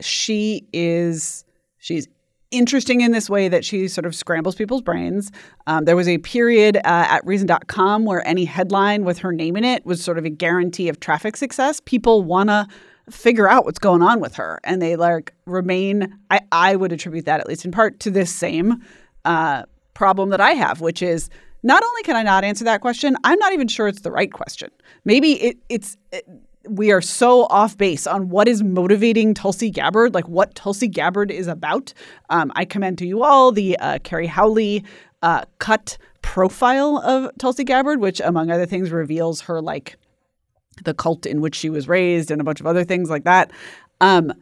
she's interesting in this way that she sort of scrambles people's brains. There was a period at Reason.com where any headline with her name in it was sort of a guarantee of traffic success. People want to figure out what's going on with her. And they remain, I would attribute that at least in part to this same problem that I have, which is not only can I not answer that question, I'm not even sure it's the right question. Maybe we are so off base on what is motivating Tulsi Gabbard, like what Tulsi Gabbard is about. I commend to you all the Carrie Howley cut profile of Tulsi Gabbard, which among other things reveals her the cult in which she was raised and a bunch of other things like that. The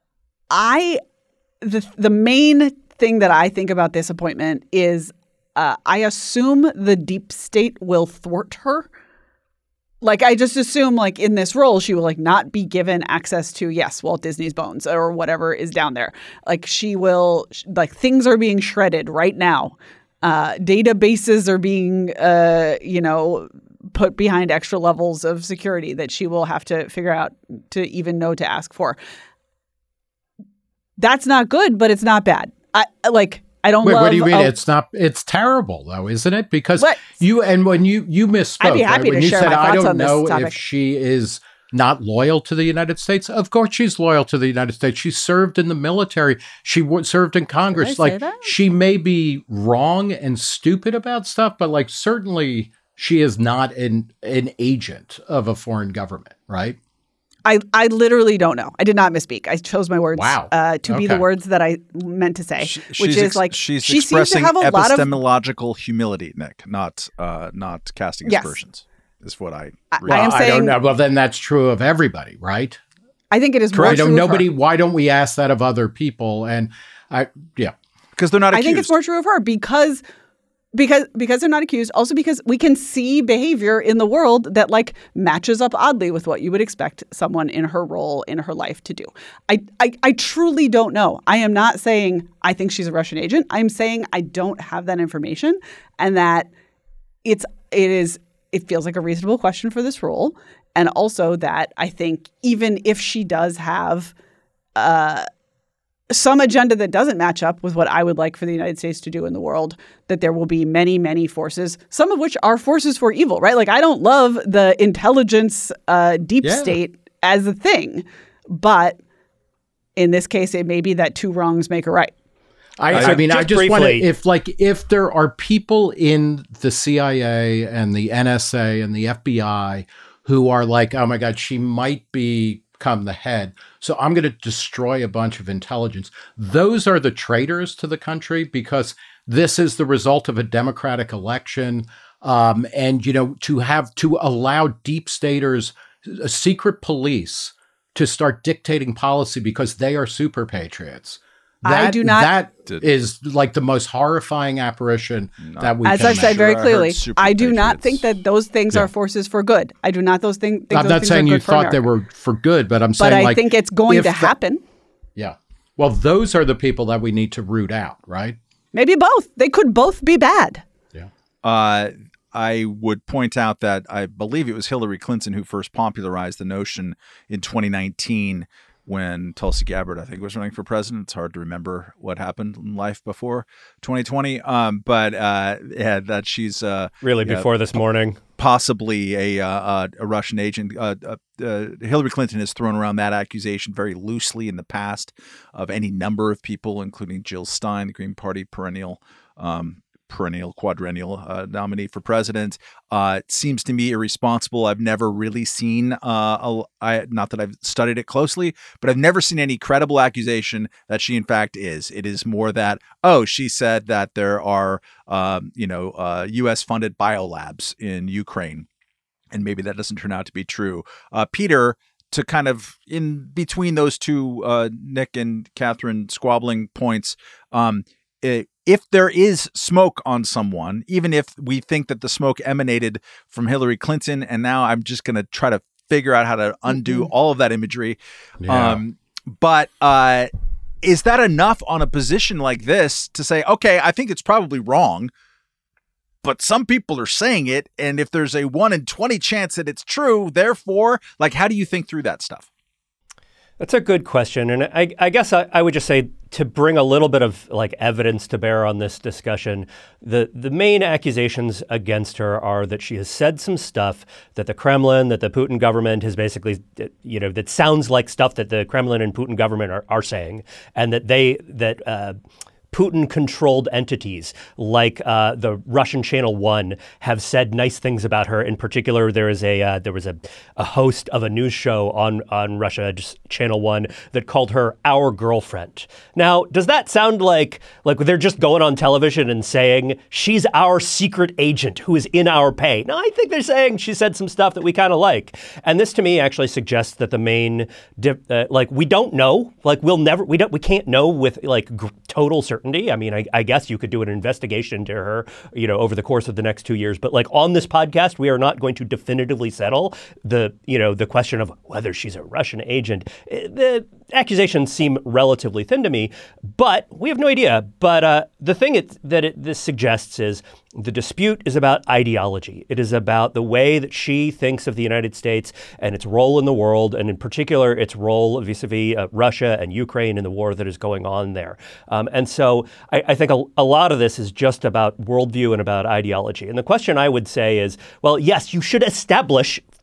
main thing that I think about this appointment is I assume the deep state will thwart her. I just assume in this role, she will not be given access to, Walt Disney's bones or whatever is down there. She will, things are being shredded right now. Databases are being, put behind extra levels of security that she will have to figure out to even know to ask for. That's not good, but it's not bad. I don't love. What do you mean? It's not. It's terrible, though, isn't it? Because when you misspoke. I'd be happy when to you share said, my thoughts I don't on this know topic. if she is not loyal to the United States? Of course she's loyal to the United States. She served in the military. She served in Congress. Did I say that? She may be wrong and stupid about stuff, but like certainly she is not an agent of a foreign government, right? I literally don't know. I did not misspeak. I chose my words to be the Okay. words that I meant to say, which is like she's she seems to expressing have a lot of. epistemological humility, Nick, not casting Yes. aspersions. Is what I. I Well, am I saying. don't know. Well, then that's true of everybody, right? I think it is more Why true don't of her. Why don't we ask that of other people? And Because they're not I accused. think it's more true of her because they're not accused. Also because we can see behavior in the world that like matches up oddly with what you would expect someone in her role in her life to do. I truly don't know. I am not saying I think she's a Russian agent. I'm saying I don't have that information, and that it feels like a reasonable question for this role, and also that I think even if she does have some agenda that doesn't match up with what I would like for the United States to do in the world, that there will be many, many forces, some of which are forces for evil, right? Like I don't love the intelligence deep state as a thing, but in this case, it may be that two wrongs make a right. I mean, I just just want to, briefly- if there are people in the CIA and the NSA and the FBI who are like, oh my God, she might become the head, so I'm going to destroy a bunch of intelligence. Those are the traitors to the country because this is the result of a democratic election. And, you know, to allow deep staters, a secret police to start dictating policy because they are super patriots. I do not- That is like the most horrifying apparition that we As can I've said imagine. very I heard clearly, super I do not patriots. think that those things are forces for good. I do not think I'm those not things saying are you good for thought they America. were for good, but I'm But saying I like think it's going if to that- happen. Yeah. Well, those are the people that we need to root out, right? Maybe both. They could both be bad. Yeah. I would point out that I believe it was Hillary Clinton who first popularized the notion in 2019 when Tulsi Gabbard, I think, was running for president. It's hard to remember what happened in life before 2020. But that she's Really, before this morning. possibly a Russian agent. Hillary Clinton has thrown around that accusation very loosely in the past of any number of people, including Jill Stein, the Green Party perennial quadrennial nominee for president. It seems to me irresponsible. I've never really seen, not that I've studied it closely, but I've never seen any credible accusation that she in fact is. It is more that, she said that there are, U.S. funded biolabs in Ukraine. And maybe that doesn't turn out to be true. Peter, to kind of in between those two, Nick and Catherine squabbling points, if there is smoke on someone, even if we think that the smoke emanated from Hillary Clinton, and now I'm just going to try to figure out how to undo all of that imagery. Yeah. But is that enough on a position like this to say, okay, I think it's probably wrong, but some people are saying it, and if there's a 1 in 20 chance that it's true, therefore, like, how do you think through that stuff? That's a good question. And I guess I would just say, to bring a little bit of like evidence to bear on this discussion, the main accusations against her are that she has said some stuff that the Kremlin, that the Putin government has basically, that sounds like stuff that the Kremlin and Putin government are saying, and that Putin-controlled entities like the Russian Channel One have said nice things about her. In particular, there was a host of a news show on Russia Channel One that called her "our girlfriend." Now, does that sound like they're just going on television and saying she's our secret agent who is in our pay? No, I think they're saying she said some stuff that we kind of like, and this to me actually suggests that the main we don't know, we can't know with total certainty. I mean, I guess you could do an investigation to her, over the course of the next 2 years. But on this podcast, we are not going to definitively settle the question of whether she's a Russian agent. The accusations seem relatively thin to me, but we have no idea. But the thing this suggests is the dispute is about ideology. It is about the way that she thinks of the United States and its role in the world, and in particular, its role vis-a-vis Russia and Ukraine in the war that is going on there. And so I think a lot of this is just about worldview and about ideology. And the question I would say is, well, yes, you should establish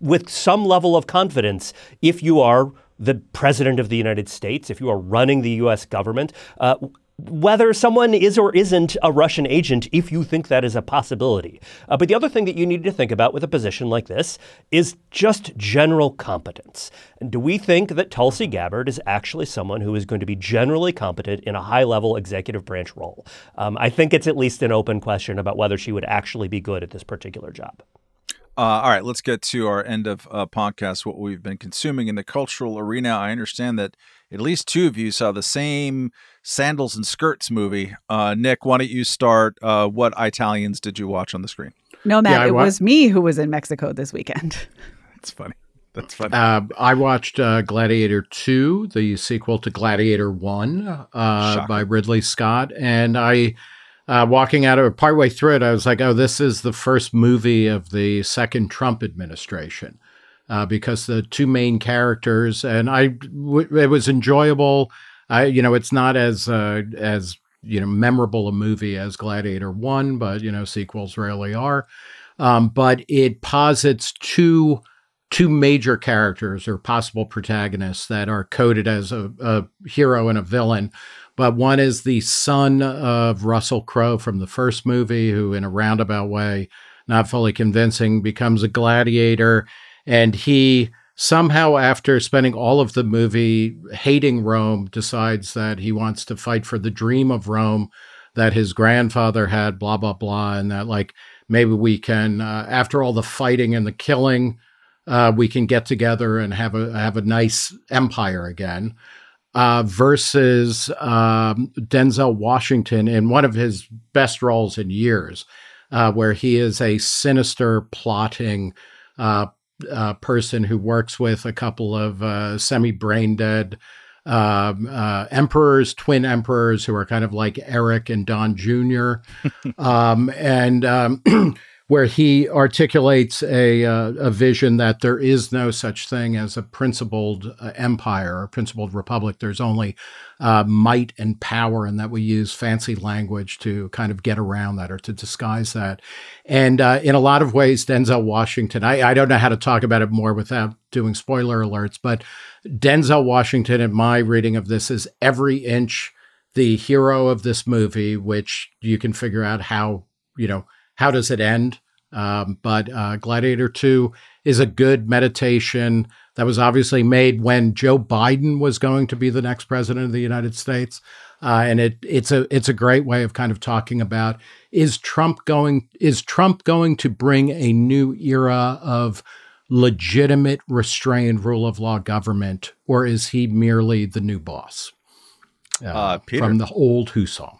with some level of confidence if you are the president of the United States, if you are running the U.S. government, whether someone is or isn't a Russian agent, if you think that is a possibility. But the other thing that you need to think about with a position like this is just general competence. And do we think that Tulsi Gabbard is actually someone who is going to be generally competent in a high-level executive branch role? I think it's at least an open question about whether she would actually be good at this particular job. All right, let's get to our end of podcast, what we've been consuming in the cultural arena. I understand that at least two of you saw the same Sandals and Skirts movie. Nick, why don't you start? What Italians did you watch on the screen? No, Matt, it was me who was in Mexico this weekend. That's funny. That's funny. I watched Gladiator 2, the sequel to Gladiator 1 by Ridley Scott. And I, walking out of it, partway through it, I was like, oh, this is the first movie of the second Trump administration. Because the two main characters, and it was enjoyable. It's not as memorable a movie as Gladiator 1, but, sequels rarely are. But it posits two major characters or possible protagonists that are coded as a hero and a villain. But one is the son of Russell Crowe from the first movie, who in a roundabout way, not fully convincing, becomes a gladiator. And he somehow, after spending all of the movie hating Rome, decides that he wants to fight for the dream of Rome that his grandfather had, blah, blah, blah. And that, maybe we can, after all the fighting and the killing, we can get together and have a nice empire again. Versus Denzel Washington in one of his best roles in years, where he is a sinister, plotting person who works with a couple of semi-brain dead emperors, twin emperors, who are kind of like Eric and Don Jr., where he articulates a vision that there is no such thing as a principled empire or principled republic. There's only might and power, and that we use fancy language to kind of get around that or to disguise that. And in a lot of ways, Denzel Washington, I don't know how to talk about it more without doing spoiler alerts, but Denzel Washington, in my reading of this, is every inch the hero of this movie, which you can figure out how does it end? But Gladiator 2 is a good meditation that was obviously made when Joe Biden was going to be the next president of the United States. And it's a great way of kind of talking about, is Trump going to bring a new era of legitimate, restrained rule of law government, or is he merely the new boss? Peter. From the old Who song.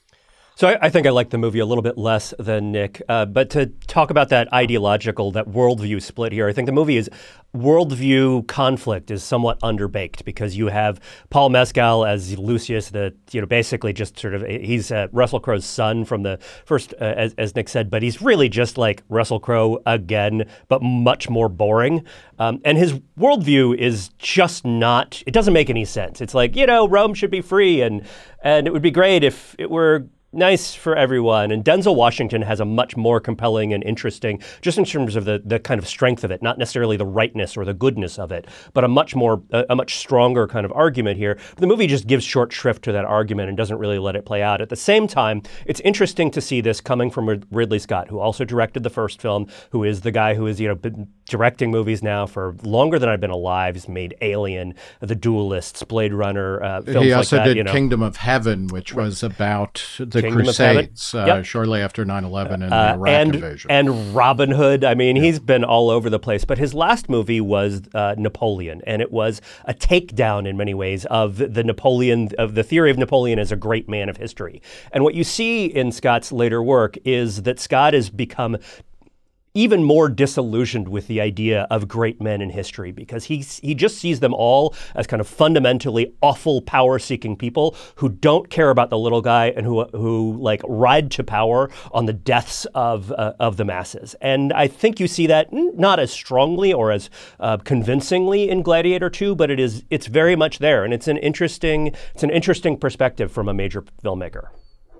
So I think I like the movie a little bit less than Nick. But to talk about that worldview split here, I think the movie worldview conflict is somewhat underbaked, because you have Paul Mescal as Lucius, basically just sort of, he's Russell Crowe's son from the first, as Nick said, but he's really just like Russell Crowe again, but much more boring. And his worldview is just not, it doesn't make any sense. It's like, Rome should be free and it would be great if it were nice for everyone. And Denzel Washington has a much more compelling and interesting, just in terms of the kind of strength of it, not necessarily the rightness or the goodness of it, but a much stronger kind of argument here. But the movie just gives short shrift to that argument and doesn't really let it play out. At the same time, it's interesting to see this coming from Ridley Scott, who also directed the first film, who is the guy who has been directing movies now for longer than I've been alive. He's made Alien, The Duelists, Blade Runner, films he also like that. did Kingdom of Heaven, which was about the Kingdom Crusades shortly after 9/11 and the Iraq invasion. And Robin Hood. I mean, he's been all over the place. But his last movie was Napoleon, and it was a takedown in many ways of the theory of Napoleon as a great man of history. And what you see in Scott's later work is that Scott has become even more disillusioned with the idea of great men in history, because he just sees them all as kind of fundamentally awful, power-seeking people who don't care about the little guy and who ride to power on the deaths of the masses. And I think you see that not as strongly or as convincingly in Gladiator 2, but it's very much there, and it's an interesting perspective from a major filmmaker.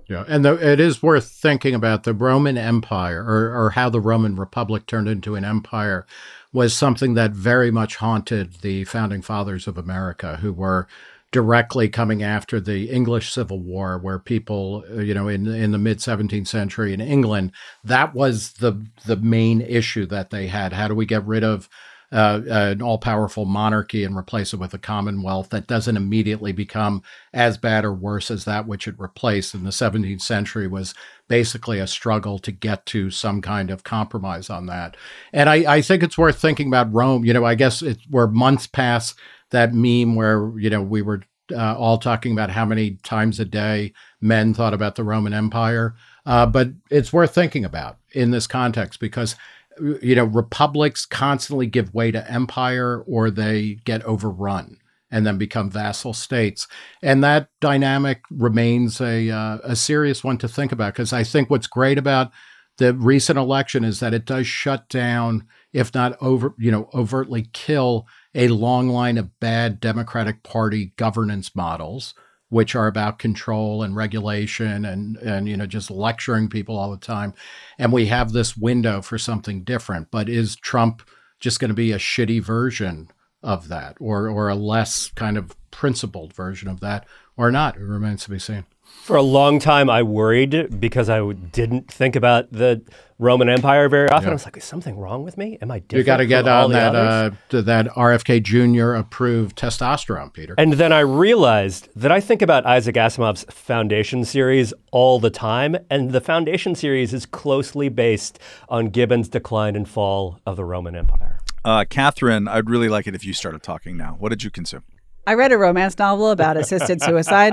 Yeah, and it is worth thinking about the Roman Empire, or how the Roman Republic turned into an empire, was something that very much haunted the founding fathers of America, who were directly coming after the English Civil War, where people, in the mid 17th century in England, that was the main issue that they had. How do we get rid of an all-powerful monarchy and replace it with a commonwealth that doesn't immediately become as bad or worse as that which it replaced? In the 17th century was basically a struggle to get to some kind of compromise on that. And I think it's worth thinking about Rome. I guess we're months past that meme where, we were all talking about how many times a day men thought about the Roman Empire. But it's worth thinking about in this context because republics constantly give way to empire, or they get overrun and then become vassal states. And that dynamic remains a serious one to think about, because I think what's great about the recent election is that it does shut down, if not overtly kill, a long line of bad Democratic Party governance models, which are about control and regulation and just lecturing people all the time. And we have this window for something different. But is Trump just going to be a shitty version of that, or a less kind of principled version of that, or not? It remains to be seen. For a long time, I worried because I didn't think about the Roman Empire very often. I was like, is something wrong with me? Am I different? You got to get on that that RFK Jr. approved testosterone, Peter. And then I realized that I think about Isaac Asimov's Foundation series all the time, and the Foundation series is closely based on Gibbon's Decline and Fall of the Roman Empire. Catherine, I'd really like it if you started talking now. What did you consume? I read a romance novel about assisted suicide.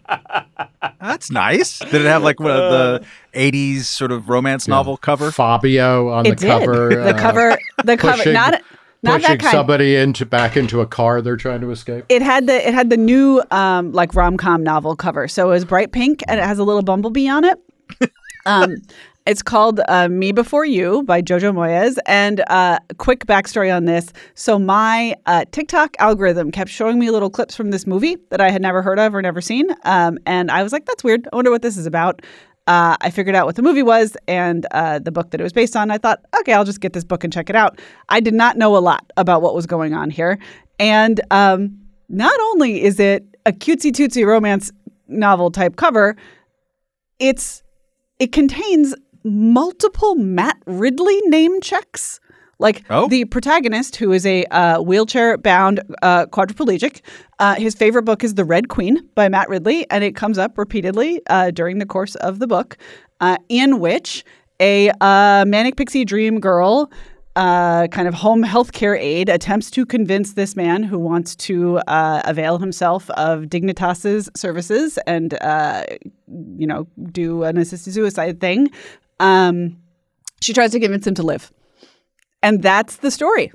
That's nice. Did it have like one of the 80s sort of romance novel cover? Fabio on the cover. The cover, pushing, not pushing that kind. somebody back into a car they're trying to escape. It had the new like rom-com novel cover. So it was bright pink and it has a little bumblebee on it. It's called Me Before You by Jojo Moyes. And quick backstory on this. So my TikTok algorithm kept showing me little clips from this movie that I had never heard of or never seen. And I was like, that's weird. I wonder what this is about. I figured out what the movie was and the book that it was based on. I thought, okay, I'll just get this book and check it out. I did not know a lot about what was going on here. And not only is it a cutesy-tootsy romance novel type cover, it contains multiple Matt Ridley name checks. The protagonist, who is a wheelchair-bound quadriplegic, his favorite book is The Red Queen by Matt Ridley, and it comes up repeatedly during the course of the book, in which a manic pixie dream girl, kind of home healthcare aide, attempts to convince this man who wants to avail himself of Dignitas's services and, do an assisted suicide thing. She tries to convince him to live. And that's the story.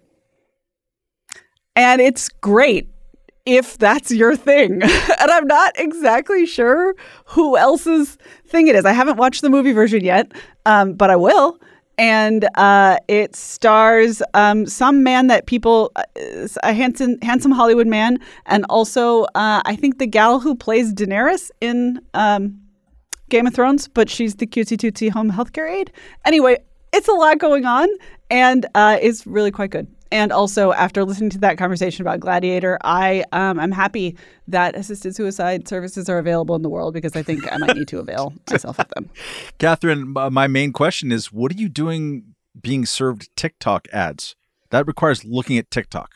And it's great if that's your thing. And I'm not exactly sure who else's thing it is. I haven't watched the movie version yet, but I will. And it stars some man that people, a handsome Hollywood man, and also I think the gal who plays Daenerys in Game of Thrones, but she's the cutesy-tootsy home healthcare aide. Anyway, it's a lot going on, and it's really quite good. And also, after listening to that conversation about Gladiator, I'm happy that assisted suicide services are available in the world, because I think I might need to avail myself of them. Catherine, my main question is, what are you doing being served TikTok ads? That requires looking at TikTok.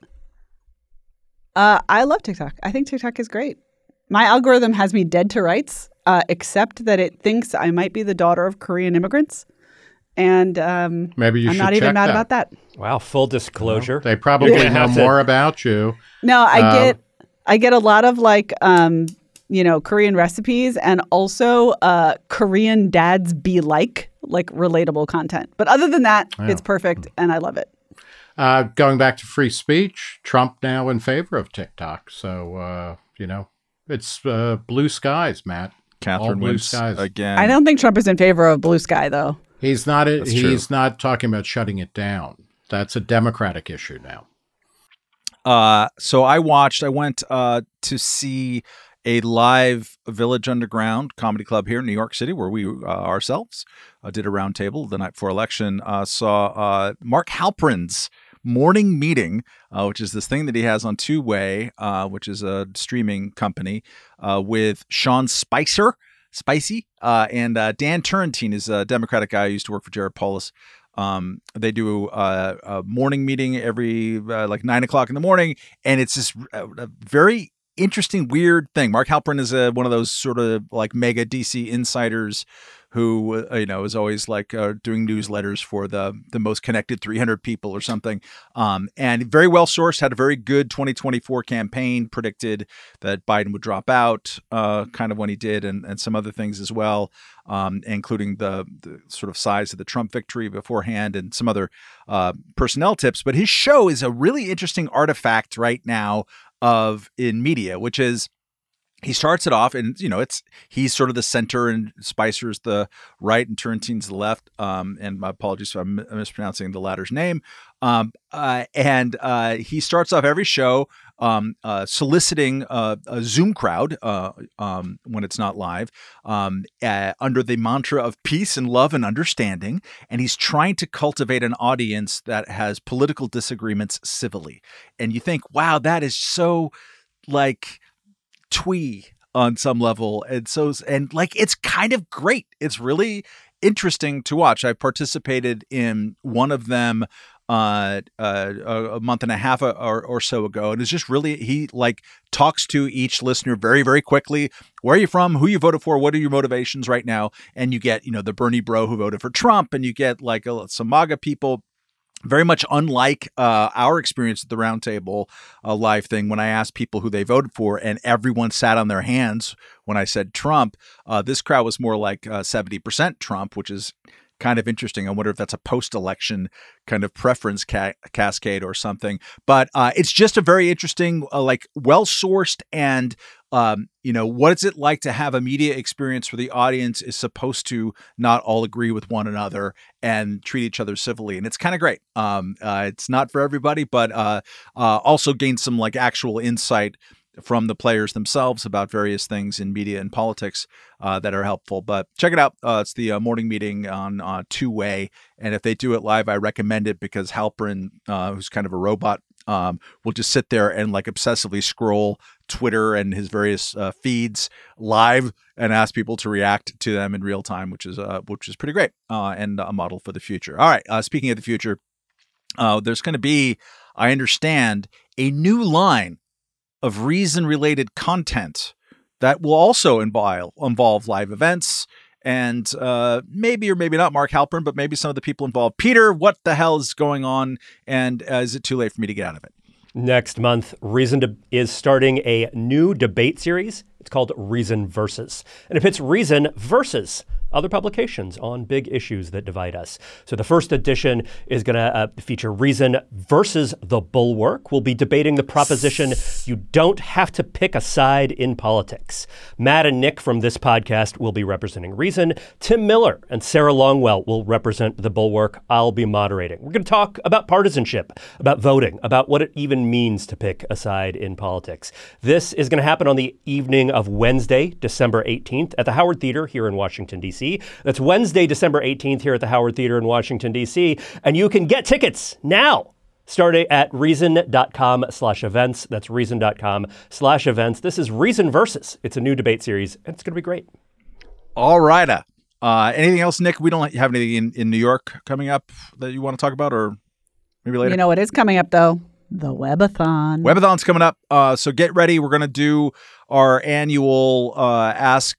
I love TikTok. I think TikTok is great. My algorithm has me dead to rights, except that it thinks I might be the daughter of Korean immigrants. And maybe you I'm should not even check mad that. about that. Wow, full disclosure. They probably know more about you. No, I get a lot of Korean recipes and also Korean dads be like relatable content. But other than that, it's perfect and I love it. Going back to free speech, Trump now in favor of TikTok. So, it's blue skies, Matt. Catherine blue wins skies again. I don't think Trump is in favor of blue sky, though. He's not. That's He's true. not talking about shutting it down. That's a Democratic issue now. So I went to see a live Village Underground comedy club here in New York City, where we ourselves did a roundtable the night before election, saw Mark Halperin's morning meeting, which is this thing that he has on Two Way, which is a streaming company, with Sean Spicy, and Dan Turrentine is a Democratic guy who used to work for Jared Polis. They do a morning meeting every like 9 o'clock in the morning, and it's this very interesting, weird thing. Mark Halperin is one of those sort of like mega DC insiders who is always like doing newsletters for the most connected 300 people or something, and very well sourced. Had a very good 2024 campaign. Predicted that Biden would drop out, kind of when he did, and some other things as well, including the sort of size of the Trump victory beforehand and some other personnel tips. But his show is a really interesting artifact right now in media, which is, he starts it off, and he's sort of the center, and Spicer's the right, and Turrentine's the left. And my apologies if I'm mispronouncing the latter's name. And he starts off every show soliciting a Zoom crowd when it's not live, under the mantra of peace and love and understanding. And he's trying to cultivate an audience that has political disagreements civilly. And you think, wow, that is so like twee on some level, and like it's kind of great. It's really interesting to watch. I participated in one of them a month and a half or so ago, and it's just really, he like talks to each listener very, very quickly. Where are you from? Who you voted for? What are your motivations right now? And you get the Bernie bro who voted for Trump, and you get like some MAGA people. Very much unlike our experience at the Roundtable live thing, when I asked people who they voted for and everyone sat on their hands when I said Trump, this crowd was more like 70% Trump, which is kind of interesting. I wonder if that's a post-election kind of preference cascade or something. But it's just a very interesting, like well-sourced and what is it like to have a media experience where the audience is supposed to not all agree with one another and treat each other civilly? And it's kind of great. It's not for everybody, but also gain some like actual insight from the players themselves about various things in media and politics that are helpful. But check it out. It's the morning meeting on Two Way. And if they do it live, I recommend it, because Halperin, who's kind of a robot, will just sit there and like obsessively scroll Twitter and his various feeds live and ask people to react to them in real time, which is pretty great, and a model for the future. All right. Speaking of the future, there's going to be, I understand, a new line of Reason-related content that will also involve live events, and maybe or maybe not Mark Halperin, but maybe some of the people involved. Peter, what the hell is going on, and is it too late for me to get out of it? Next month, Reason is starting a new debate series. It's called Reason Versus, and it pits Reason versus other publications on big issues that divide us. So the first edition is going to feature Reason versus The Bulwark. We'll be debating the proposition you don't have to pick a side in politics. Matt and Nick from this podcast will be representing Reason. Tim Miller and Sarah Longwell will represent The Bulwark. I'll be moderating. We're going to talk about partisanship, about voting, about what it even means to pick a side in politics. This is going to happen on the evening of Wednesday, December 18th at the Howard Theater here in Washington, D.C. That's Wednesday, December 18th here at the Howard Theater in Washington, D.C. And you can get tickets now, starting at reason.com/events. That's reason.com/events. This is Reason Versus. It's a new debate series, and it's going to be great. All right. Anything else, Nick? We don't have anything in New York coming up that you want to talk about, or maybe later? You know what is coming up, though? The Webathon. Webathon's coming up. So get ready. We're going to do our annual Ask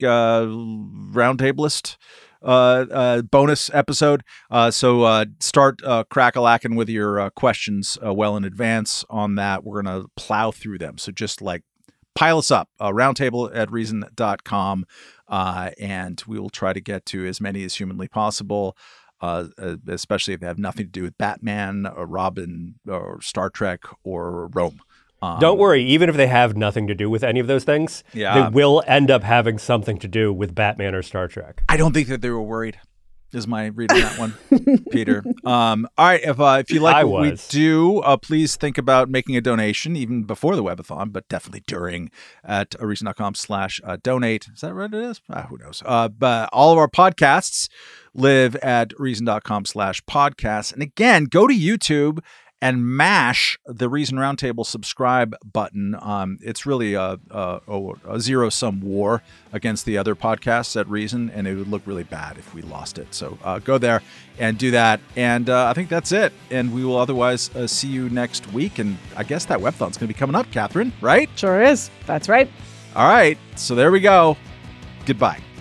Roundtablist bonus episode. So start crack-a-lacking with your questions well in advance on that. We're going to plow through them. So just like pile us up, roundtable@reason.com, and we will try to get to as many as humanly possible. Especially if they have nothing to do with Batman or Robin or Star Trek or Rome. Don't worry, even if they have nothing to do with any of those things, they will end up having something to do with Batman or Star Trek. I don't think that they were worried. is my reading that one, Peter. All right, if you like what we do, please think about making a donation, even before the webathon, but definitely during, at Reason.com/donate. Is that what it is? Who knows? But all of our podcasts live at Reason.com/podcasts. And again, go to YouTube and mash the Reason Roundtable subscribe button. It's really a zero-sum war against the other podcasts at Reason, and it would look really bad if we lost it. So go there and do that. And I think that's it. And we will otherwise see you next week. And I guess that webthon's going to be coming up, Catherine, right? Sure is. That's right. All right. So there we go. Goodbye.